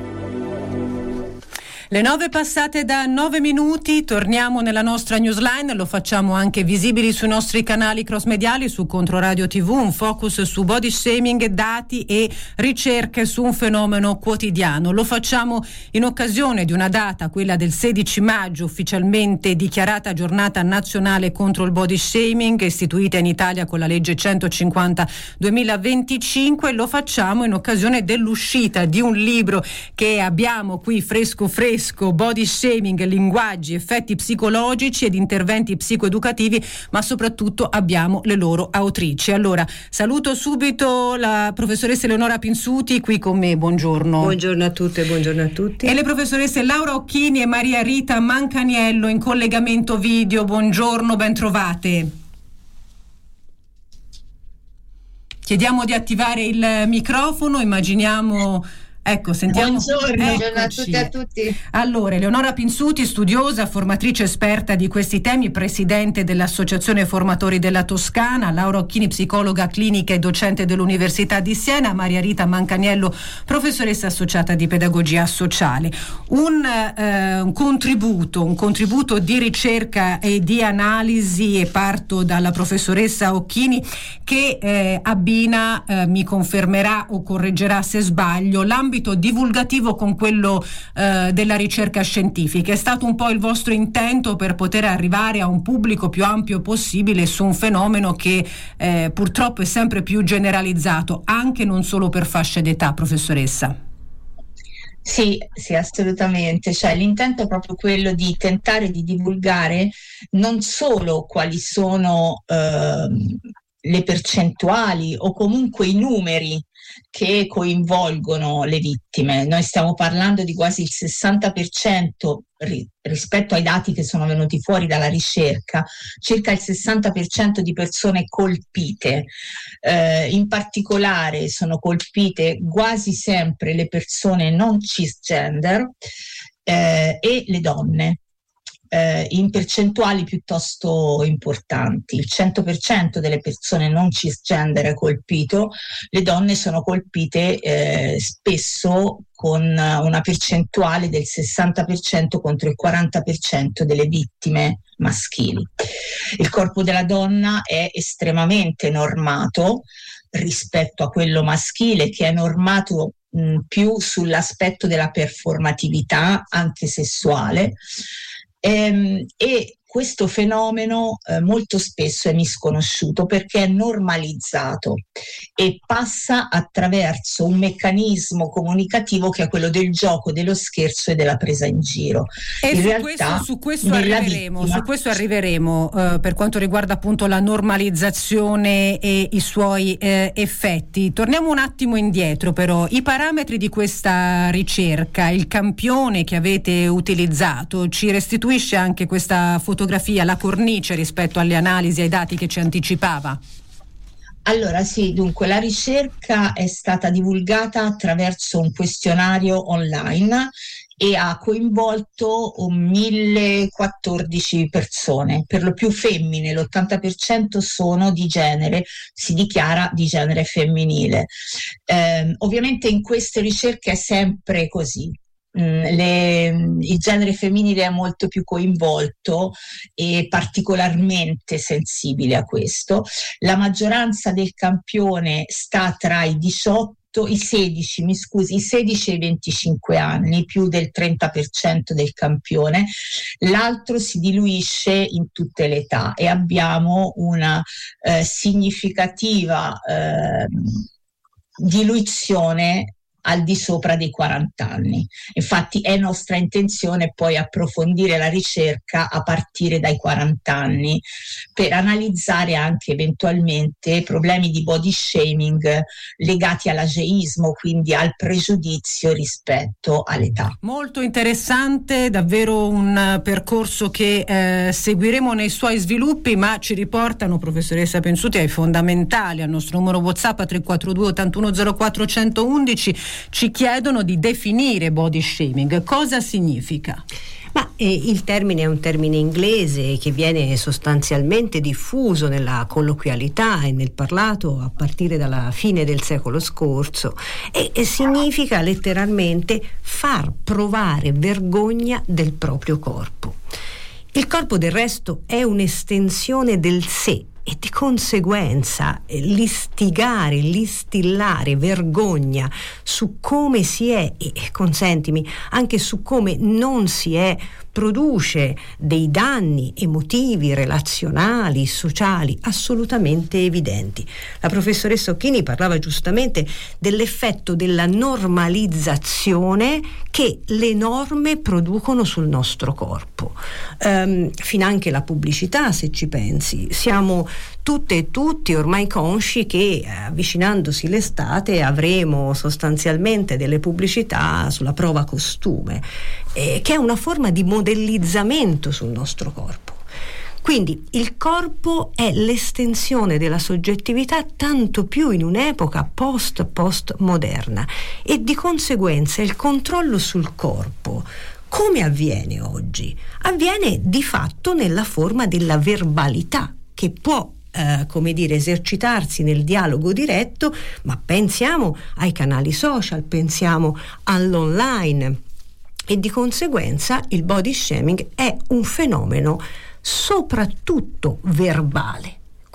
Le nove passate da nove minuti, torniamo nella nostra newsline, lo facciamo anche visibili sui nostri canali cross-mediali, su Controradio tivù, un focus su body shaming, dati e ricerche su un fenomeno quotidiano. Lo facciamo in occasione di una data, quella del sedici maggio, ufficialmente dichiarata giornata nazionale contro il body shaming, istituita in Italia con la legge centocinquanta duemilaventicinque. Lo facciamo in occasione dell'uscita di un libro che abbiamo qui fresco fresco, body shaming, linguaggi, effetti psicologici ed interventi psicoeducativi, ma soprattutto abbiamo le loro autrici. Allora, saluto subito la professoressa Eleonora Pinsuti qui con me, buongiorno. Buongiorno a tutte, buongiorno a tutti. E le professoresse Laura Occhini e Maria Rita Mancaniello in collegamento video, buongiorno, ben trovate. Chiediamo di attivare il microfono, immaginiamo... Ecco, sentiamo. Buongiorno, buongiorno a tutti e a tutti. Allora, Eleonora Pinsuti, studiosa, formatrice esperta di questi temi, presidente dell'Associazione Formatori della Toscana, Laura Occhini, psicologa clinica e docente dell'Università di Siena, Maria Rita Mancaniello, professoressa associata di pedagogia sociale. Un, eh, un contributo, un contributo di ricerca e di analisi, e parto dalla professoressa Occhini, che eh, abbina, eh, mi confermerà o correggerà se sbaglio, l'ambito l'ambito divulgativo con quello eh, della ricerca scientifica. È stato un po' il vostro intento per poter arrivare a un pubblico più ampio possibile su un fenomeno che eh, purtroppo è sempre più generalizzato, anche non solo per fasce d'età, professoressa. Sì, sì, assolutamente. Cioè, l'intento è proprio quello di tentare di divulgare non solo quali sono ehm, le percentuali o comunque i numeri che coinvolgono le vittime. Noi stiamo parlando di quasi il sessanta per cento ri- rispetto ai dati che sono venuti fuori dalla ricerca, circa il sessanta per cento di persone colpite. Eh, in particolare sono colpite quasi sempre le persone non cisgender eh, e le donne. Eh, in percentuali piuttosto importanti. Il cento per cento delle persone non cisgender è colpito, le donne sono colpite eh, spesso con una percentuale del sessanta per cento contro il quaranta per cento delle vittime maschili. Il corpo della donna è estremamente normato rispetto a quello maschile, che è normato mh, più sull'aspetto della performatività anche sessuale. Ehm, e questo fenomeno eh, molto spesso è misconosciuto perché è normalizzato e passa attraverso un meccanismo comunicativo che è quello del gioco, dello scherzo e della presa in giro. E in su, realtà, questo, su questo arriveremo, vittima... su questo arriveremo eh, per quanto riguarda appunto la normalizzazione e i suoi eh, effetti. Torniamo un attimo indietro però. I parametri di questa ricerca, il campione che avete utilizzato, ci restituisce anche questa fotografia, la cornice rispetto alle analisi, ai dati che ci anticipava? Allora sì, dunque la ricerca è stata divulgata attraverso un questionario online e ha coinvolto mille quattordici persone, per lo più femmine, l'ottanta per cento sono di genere, si dichiara di genere femminile. Eh, ovviamente in queste ricerche è sempre così. Le, il genere femminile è molto più coinvolto e particolarmente sensibile a questo. La maggioranza del campione sta tra i diciotto, i sedici, mi scusi, i sedici e i venticinque anni, più del trenta per cento del campione. L'altro si diluisce in tutte le età e abbiamo una eh, significativa eh, diluizione al di sopra dei quaranta anni. Infatti è nostra intenzione poi approfondire la ricerca a partire dai quaranta anni per analizzare anche eventualmente problemi di body shaming legati all'ageismo, quindi al pregiudizio rispetto all'età. Molto interessante, davvero un percorso che eh, seguiremo nei suoi sviluppi, ma ci riportano, professoressa Pensuti, ai fondamentali. Al nostro numero WhatsApp a tre quattro due ottantuno zero quattro uno uno uno ci chiedono di definire body shaming. Cosa significa? Ma eh, il termine è un termine inglese che viene sostanzialmente diffuso nella colloquialità e nel parlato a partire dalla fine del secolo scorso e, e significa letteralmente far provare vergogna del proprio corpo. Il corpo del resto è un'estensione del sé e di conseguenza l'istigare, l'instillare vergogna su come si è e, consentimi, anche su come non si è, produce dei danni emotivi, relazionali, sociali assolutamente evidenti. La professoressa Occhini parlava giustamente dell'effetto della normalizzazione che le norme producono sul nostro corpo. Um, finanche la pubblicità, se ci pensi, siamo tutte e tutti ormai consci che eh, avvicinandosi l'estate avremo sostanzialmente delle pubblicità sulla prova costume, eh, che è una forma di modellizzamento sul nostro corpo. Quindi il corpo è l'estensione della soggettività, tanto più in un'epoca post-postmoderna, e di conseguenza il controllo sul corpo come avviene oggi? Avviene di fatto nella forma della verbalità, che può Uh, come dire, esercitarsi nel dialogo diretto, ma pensiamo ai canali social, pensiamo all'online, e di conseguenza il body shaming è un fenomeno soprattutto verbale.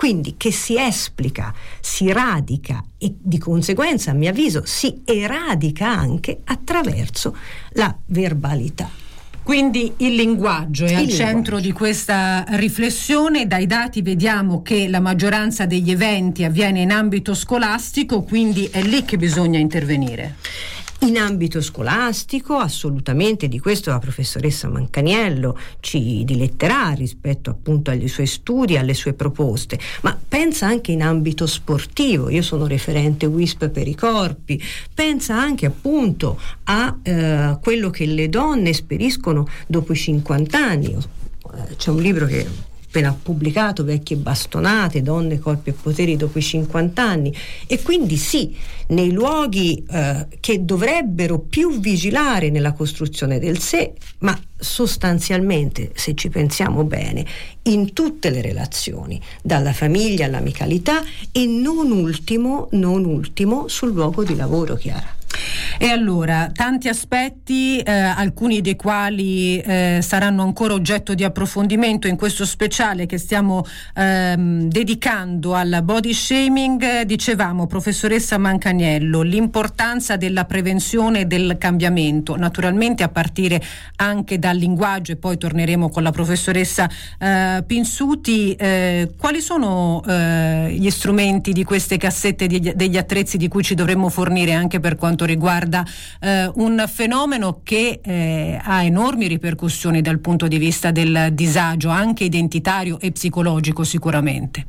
quindi che si esplica, si radica e di conseguenza, a mio avviso, si eradica anche attraverso la verbalità. Quindi il linguaggio è il al linguaggio. centro di questa riflessione. Dai dati vediamo che la maggioranza degli eventi avviene in ambito scolastico, quindi è lì che bisogna intervenire. In ambito scolastico, assolutamente, di questo la professoressa Mancaniello ci diletterà rispetto appunto agli suoi studi, alle sue proposte, ma pensa anche in ambito sportivo. Io sono referente W I S P per i corpi, pensa anche appunto a eh, quello che le donne esperiscono dopo i cinquanta anni. C'è un libro che appena pubblicato, Vecchie bastonate, donne, corpi e poteri dopo i cinquanta anni, e quindi sì, nei luoghi eh, che dovrebbero più vigilare nella costruzione del sé, ma sostanzialmente, se ci pensiamo bene, in tutte le relazioni, dalla famiglia all'amicalità, e non ultimo, non ultimo sul luogo di lavoro, Chiara. E allora, tanti aspetti, eh, alcuni dei quali eh, saranno ancora oggetto di approfondimento in questo speciale che stiamo ehm, dedicando al body shaming. Dicevamo, professoressa Mancaniello, l'importanza della prevenzione e del cambiamento, naturalmente a partire anche dal linguaggio, e poi torneremo con la professoressa eh, Pinsuti. Eh, quali sono eh, gli strumenti di queste cassette, degli, degli attrezzi di cui ci dovremmo fornire anche per quanto riguarda eh, un fenomeno che eh, ha enormi ripercussioni dal punto di vista del disagio, anche identitario e psicologico sicuramente?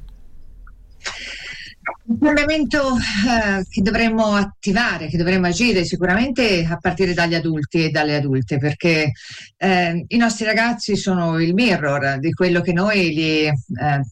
Un cambiamento eh, che dovremmo attivare, che dovremmo agire sicuramente a partire dagli adulti e dalle adulte, perché eh, i nostri ragazzi sono il mirror di quello che noi gli eh,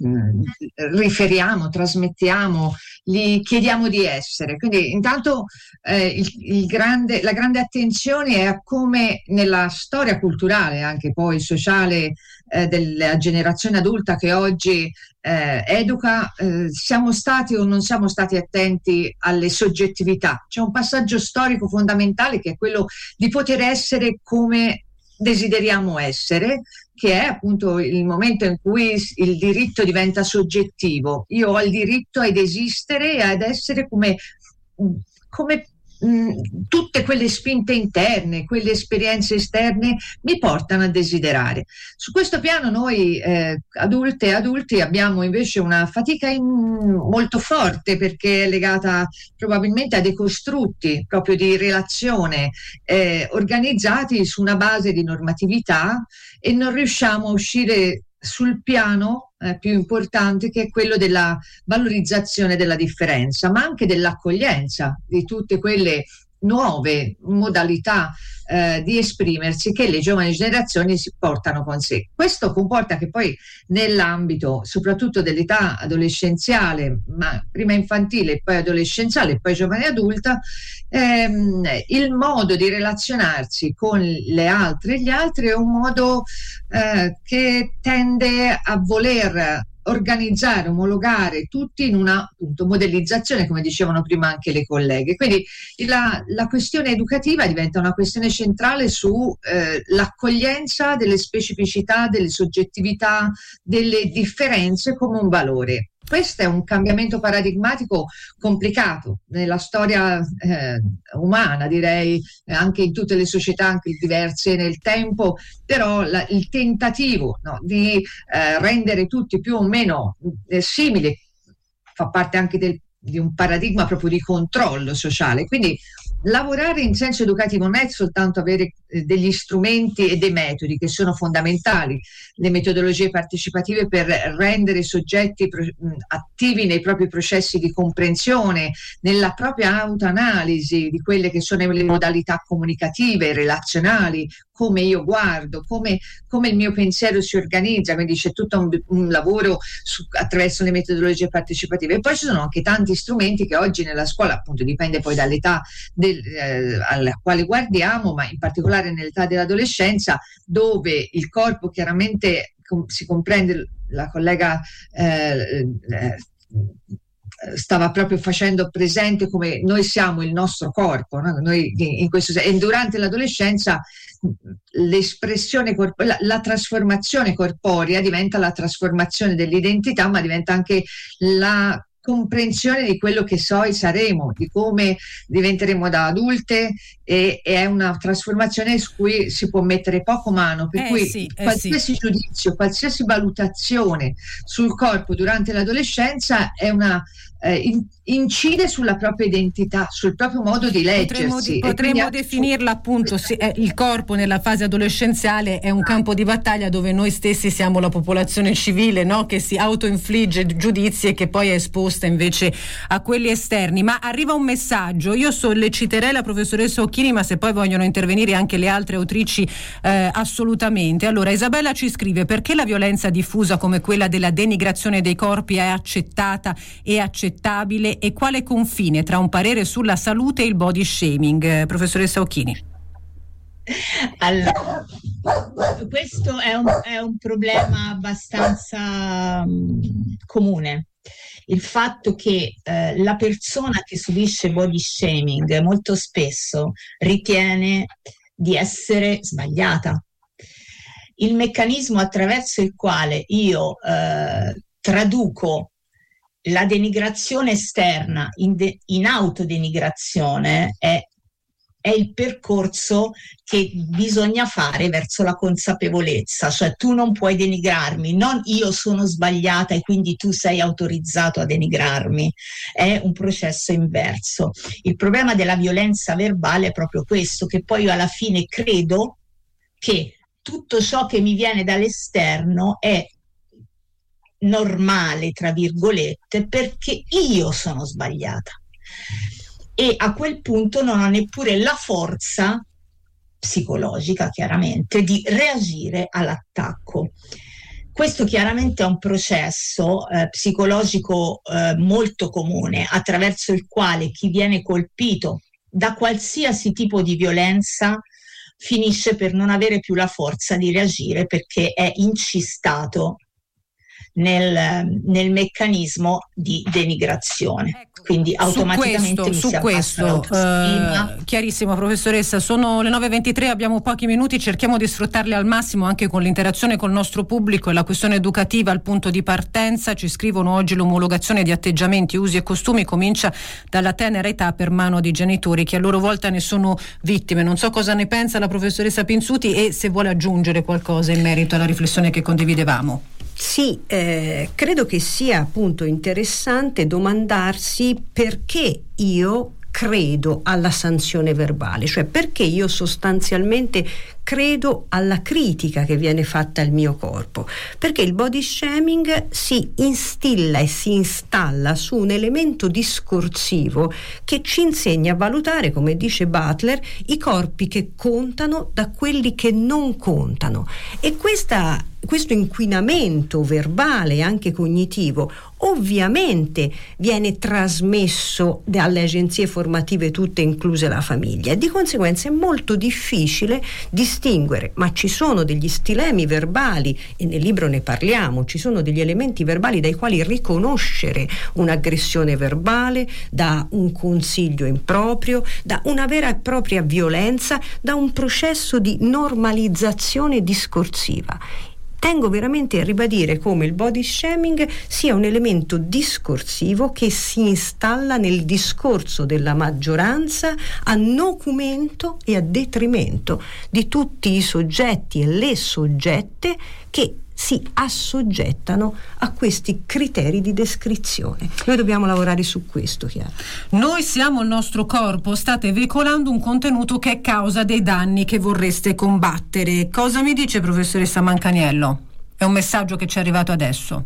riferiamo, trasmettiamo, gli chiediamo di essere. Quindi intanto eh, il, il grande, la grande attenzione è a come nella storia culturale, anche poi sociale, eh, della generazione adulta che oggi eh, educa, eh, siamo stati o non siamo stati attenti alle soggettività. C'è un passaggio storico fondamentale che è quello di poter essere come desideriamo essere, che è appunto il momento in cui il diritto diventa soggettivo. Io ho il diritto ad esistere e ad essere come, come mh, tutte quelle spinte interne, quelle esperienze esterne mi portano a desiderare. Su questo piano noi eh, adulte e adulti abbiamo invece una fatica in, molto forte, perché è legata probabilmente a dei costrutti proprio di relazione eh, organizzati su una base di normatività, e non riusciamo a uscire sul piano eh, più importante, che è quello della valorizzazione della differenza, ma anche dell'accoglienza di tutte quelle nuove modalità eh, di esprimersi che le giovani generazioni si portano con sé. Questo comporta che poi nell'ambito soprattutto dell'età adolescenziale, ma prima infantile, poi adolescenziale e poi giovane adulta, ehm, il modo di relazionarsi con le altre e gli altri è un modo eh, che tende a voler organizzare, omologare tutti in una appunto modellizzazione, come dicevano prima anche le colleghe. Quindi la, la questione educativa diventa una questione centrale su eh, l'accoglienza delle specificità, delle soggettività, delle differenze come un valore. Questo è un cambiamento paradigmatico complicato nella storia eh, umana, direi, anche in tutte le società, anche diverse nel tempo, però la, il tentativo no, di eh, rendere tutti più o meno eh, simili fa parte anche del, di un paradigma proprio di controllo sociale. Quindi lavorare in senso educativo non è soltanto avere eh, degli strumenti e dei metodi che sono fondamentali, le metodologie partecipative per rendere i soggetti pro- attivi nei propri processi di comprensione, nella propria autoanalisi di quelle che sono le modalità comunicative, relazionali, come io guardo, come, come il mio pensiero si organizza. Quindi c'è tutto un, un lavoro su, attraverso le metodologie partecipative. E poi ci sono anche tanti strumenti che oggi nella scuola, appunto dipende poi dall'età del, eh, alla quale guardiamo, ma in particolare nell'età dell'adolescenza, dove il corpo chiaramente com- si comprende, la collega eh, eh, stava proprio facendo presente come noi siamo il nostro corpo, no? Noi in questo, e durante l'adolescenza l'espressione corp- la, la trasformazione corporea diventa la trasformazione dell'identità, ma diventa anche la comprensione di quello che poi saremo, di come diventeremo da adulte, e, e è una trasformazione su cui si può mettere poco mano, per eh cui sì, eh qualsiasi sì. giudizio, qualsiasi valutazione sul corpo durante l'adolescenza è una eh, in, incide sulla propria identità, sul proprio modo di Potremmo, leggersi. di, potremmo definirla appunto, sì, eh, il corpo nella fase adolescenziale è un campo di battaglia dove noi stessi siamo la popolazione civile, no? Che si autoinfligge giudizi e che poi è esposta invece a quelli esterni. Ma arriva un messaggio, io solleciterei la professoressa Occhini, ma se poi vogliono intervenire anche le altre autrici eh, assolutamente. Allora Isabella ci scrive: perché la violenza diffusa come quella della denigrazione dei corpi è accettata e accettabile, e quale confine tra un parere sulla salute e il body shaming? Eh, professoressa Occhini. Allora, questo è un, è un problema abbastanza um, comune. Il fatto che eh, la persona che subisce body shaming molto spesso ritiene di essere sbagliata. Il meccanismo attraverso il quale io eh, traduco la denigrazione esterna in, de- in autodenigrazione è, è il percorso che bisogna fare verso la consapevolezza, cioè tu non puoi denigrarmi, non io sono sbagliata e quindi tu sei autorizzato a denigrarmi, è un processo inverso. Il problema della violenza verbale è proprio questo, che poi io alla fine credo che tutto ciò che mi viene dall'esterno è normale, tra virgolette, perché io sono sbagliata, e a quel punto non ho neppure la forza psicologica, chiaramente, di reagire all'attacco. Questo chiaramente è un processo eh, psicologico eh, molto comune, attraverso il quale chi viene colpito da qualsiasi tipo di violenza finisce per non avere più la forza di reagire, perché è incistato Nel, nel meccanismo di denigrazione. Ecco, quindi automaticamente su questo, su questo uh, chiarissimo professoressa. Sono le nove e ventitré, abbiamo pochi minuti, cerchiamo di sfruttarli al massimo anche con l'interazione col nostro pubblico e la questione educativa al punto di partenza. Ci scrivono: oggi l'omologazione di atteggiamenti, usi e costumi comincia dalla tenera età per mano di genitori che a loro volta ne sono vittime. Non so cosa ne pensa la professoressa Pinzuti e se vuole aggiungere qualcosa in merito alla riflessione che condividevamo. Sì, eh, credo che sia appunto interessante domandarsi perché io credo alla sanzione verbale, cioè perché io sostanzialmente credo alla critica che viene fatta al mio corpo, perché il body shaming si instilla e si installa su un elemento discorsivo che ci insegna a valutare, come dice Butler, i corpi che contano da quelli che non contano, e questa questo inquinamento verbale e anche cognitivo ovviamente viene trasmesso dalle agenzie formative tutte, incluse la famiglia, e di conseguenza è molto difficile distinguere, ma ci sono degli stilemi verbali, e nel libro ne parliamo, ci sono degli elementi verbali dai quali riconoscere un'aggressione verbale, da un consiglio improprio, da una vera e propria violenza, da un processo di normalizzazione discorsiva. Tengo veramente a ribadire come il body shaming sia un elemento discorsivo che si installa nel discorso della maggioranza a nocumento e a detrimento di tutti i soggetti e le soggette che si assoggettano a questi criteri di descrizione. Noi dobbiamo lavorare su questo, Chiara. Noi siamo il nostro corpo, state veicolando un contenuto che è causa dei danni che vorreste combattere. Cosa mi dice professoressa Mancaniello? È un messaggio che ci è arrivato adesso.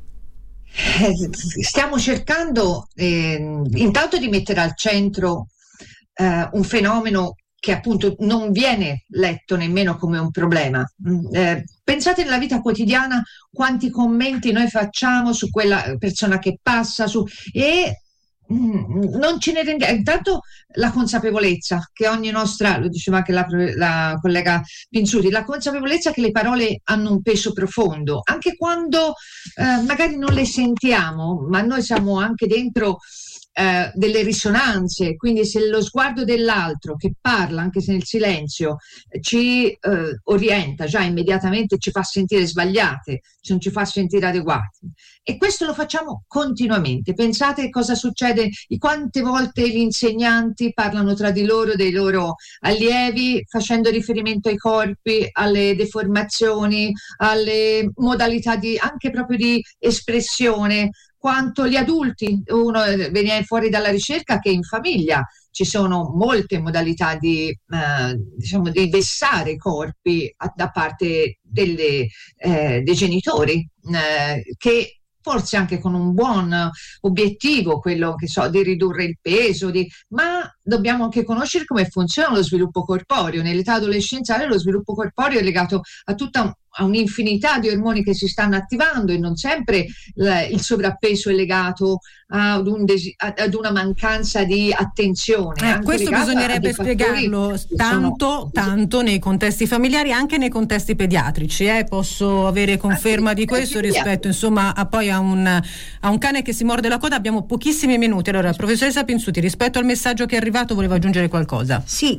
Eh, stiamo cercando eh, intanto di mettere al centro eh, un fenomeno che appunto non viene letto nemmeno come un problema. Eh, pensate nella vita quotidiana quanti commenti noi facciamo su quella persona che passa su, e non ce ne rendiamo, intanto la consapevolezza che ogni nostra, lo diceva anche la, la collega Pinzulli, la consapevolezza che le parole hanno un peso profondo, anche quando eh, magari non le sentiamo, ma noi siamo anche dentro eh, delle risonanze, quindi se lo sguardo dell'altro che parla, anche se nel silenzio, ci eh, orienta già immediatamente, ci fa sentire sbagliate, non ci fa sentire adeguati. E questo lo facciamo continuamente. Pensate cosa succede, quante volte gli insegnanti parlano tra di loro, dei loro allievi, facendo riferimento ai corpi, alle deformazioni, alle modalità di, anche proprio di espressione, quanto gli adulti. Uno viene fuori dalla ricerca che in famiglia ci sono molte modalità di, eh, diciamo, di vessare i corpi a, da parte delle, eh, dei genitori, eh, che forse anche con un buon obiettivo, quello che so, di ridurre il peso, di... ma dobbiamo anche conoscere come funziona lo sviluppo corporeo. Nell'età adolescenziale lo sviluppo corporeo è legato a tutta a un'infinità di ormoni che si stanno attivando e non sempre l- il sovrappeso è legato ad, un desi- ad una mancanza di attenzione. Eh, questo bisognerebbe spiegarlo tanto, sono... tanto nei contesti familiari, anche nei contesti pediatrici. Eh? Posso avere conferma anche di questo rispetto insomma a poi a un, a un cane che si morde la coda. Abbiamo pochissimi minuti. Allora, professoressa Pinzuti, rispetto al messaggio che è arrivato, voleva aggiungere qualcosa? Sì,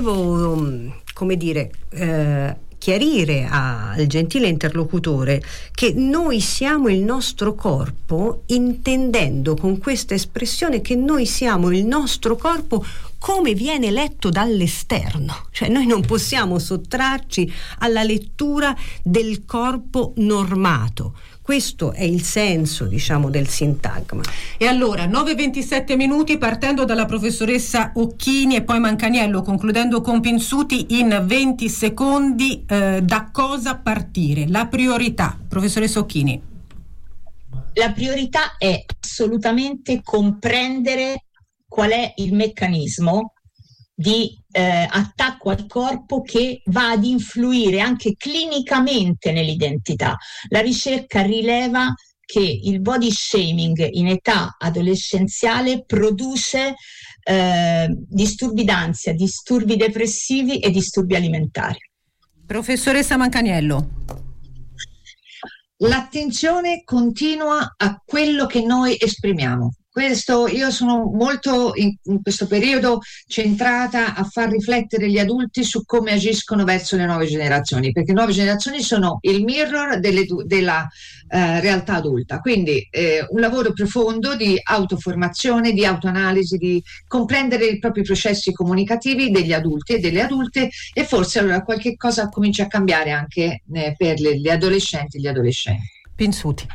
volevo, come dire, eh, chiarire al gentile interlocutore che noi siamo il nostro corpo, intendendo con questa espressione che noi siamo il nostro corpo come viene letto dall'esterno, cioè noi non possiamo sottrarci alla lettura del corpo normato. Questo è il senso, diciamo, del sintagma. E allora, nove e ventisette minuti, partendo dalla professoressa Occhini e poi Mancaniello, concludendo con Pinzuti in venti secondi, eh, da cosa partire? La priorità, professoressa Occhini. La priorità è assolutamente comprendere qual è il meccanismo di eh, attacco al corpo che va ad influire anche clinicamente nell'identità. La ricerca rileva che il body shaming in età adolescenziale produce eh, disturbi d'ansia, disturbi depressivi e disturbi alimentari. Professoressa Mancaniello. L'attenzione continua a quello che noi esprimiamo. Questo, io sono molto in, in questo periodo centrata a far riflettere gli adulti su come agiscono verso le nuove generazioni, perché le nuove generazioni sono il mirror delle, della eh, realtà adulta, quindi eh, un lavoro profondo di autoformazione, di autoanalisi, di comprendere i propri processi comunicativi degli adulti e delle adulte, e forse allora qualche cosa comincia a cambiare anche eh, per le, le adolescenti e gli adolescenti. Pinzuti.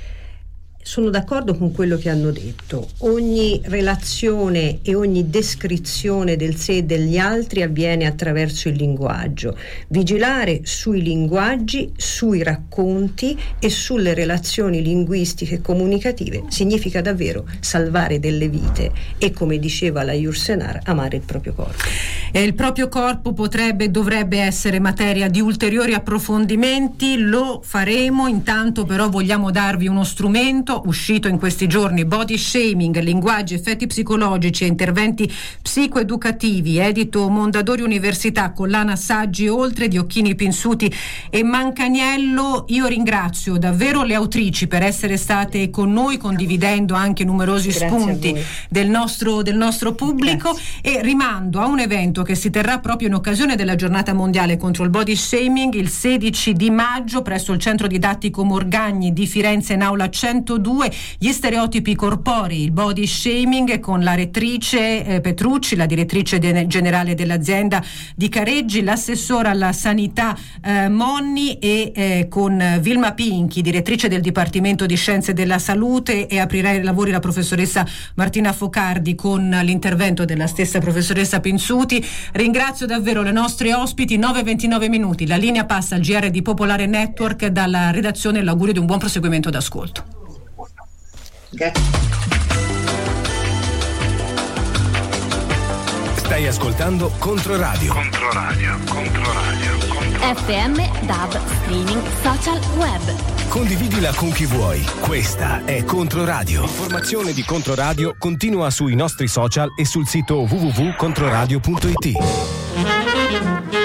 Sono d'accordo con quello che hanno detto. Ogni relazione e ogni descrizione del sé e degli altri avviene attraverso il linguaggio. Vigilare sui linguaggi, sui racconti e sulle relazioni linguistiche e comunicative significa davvero salvare delle vite e, come diceva la Yursenar, amare il proprio corpo. E il proprio corpo potrebbe e dovrebbe essere materia di ulteriori approfondimenti, lo faremo. Intanto però vogliamo darvi uno strumento uscito in questi giorni: Body Shaming, linguaggi, effetti psicologici e interventi psicoeducativi, edito Mondadori Università, collana Saggi Oltre di Occhini, Pinzuti e Mancaniello. Io ringrazio davvero le autrici per essere state con noi, condividendo anche numerosi Grazie spunti del nostro, del nostro pubblico. Grazie. E rimando a un evento che si terrà proprio in occasione della giornata mondiale contro il body shaming il sedici di maggio presso il centro didattico Morgagni di Firenze in aula centodue. Gli stereotipi corporei, il body shaming, con la rettrice eh, Petrucci, la direttrice de- generale dell'azienda di Careggi, l'assessora alla sanità eh, Monni e eh, con Vilma Pinchi, direttrice del Dipartimento di Scienze della Salute, e aprirà i lavori la professoressa Martina Focardi con l'intervento della stessa professoressa Pinzuti. Ringrazio davvero le nostre ospiti. Nove e ventinove minuti, la linea passa al G R di Popolare Network. Dalla redazione l'augurio di un buon proseguimento d'ascolto. Grazie. Stai ascoltando Controradio. Controradio, Controradio, Controradio. F M, D A B, streaming, social, web. Condividila con chi vuoi. Questa è Controradio. L'informazione di Controradio continua sui nostri social e sul sito w w w punto controradio punto i t.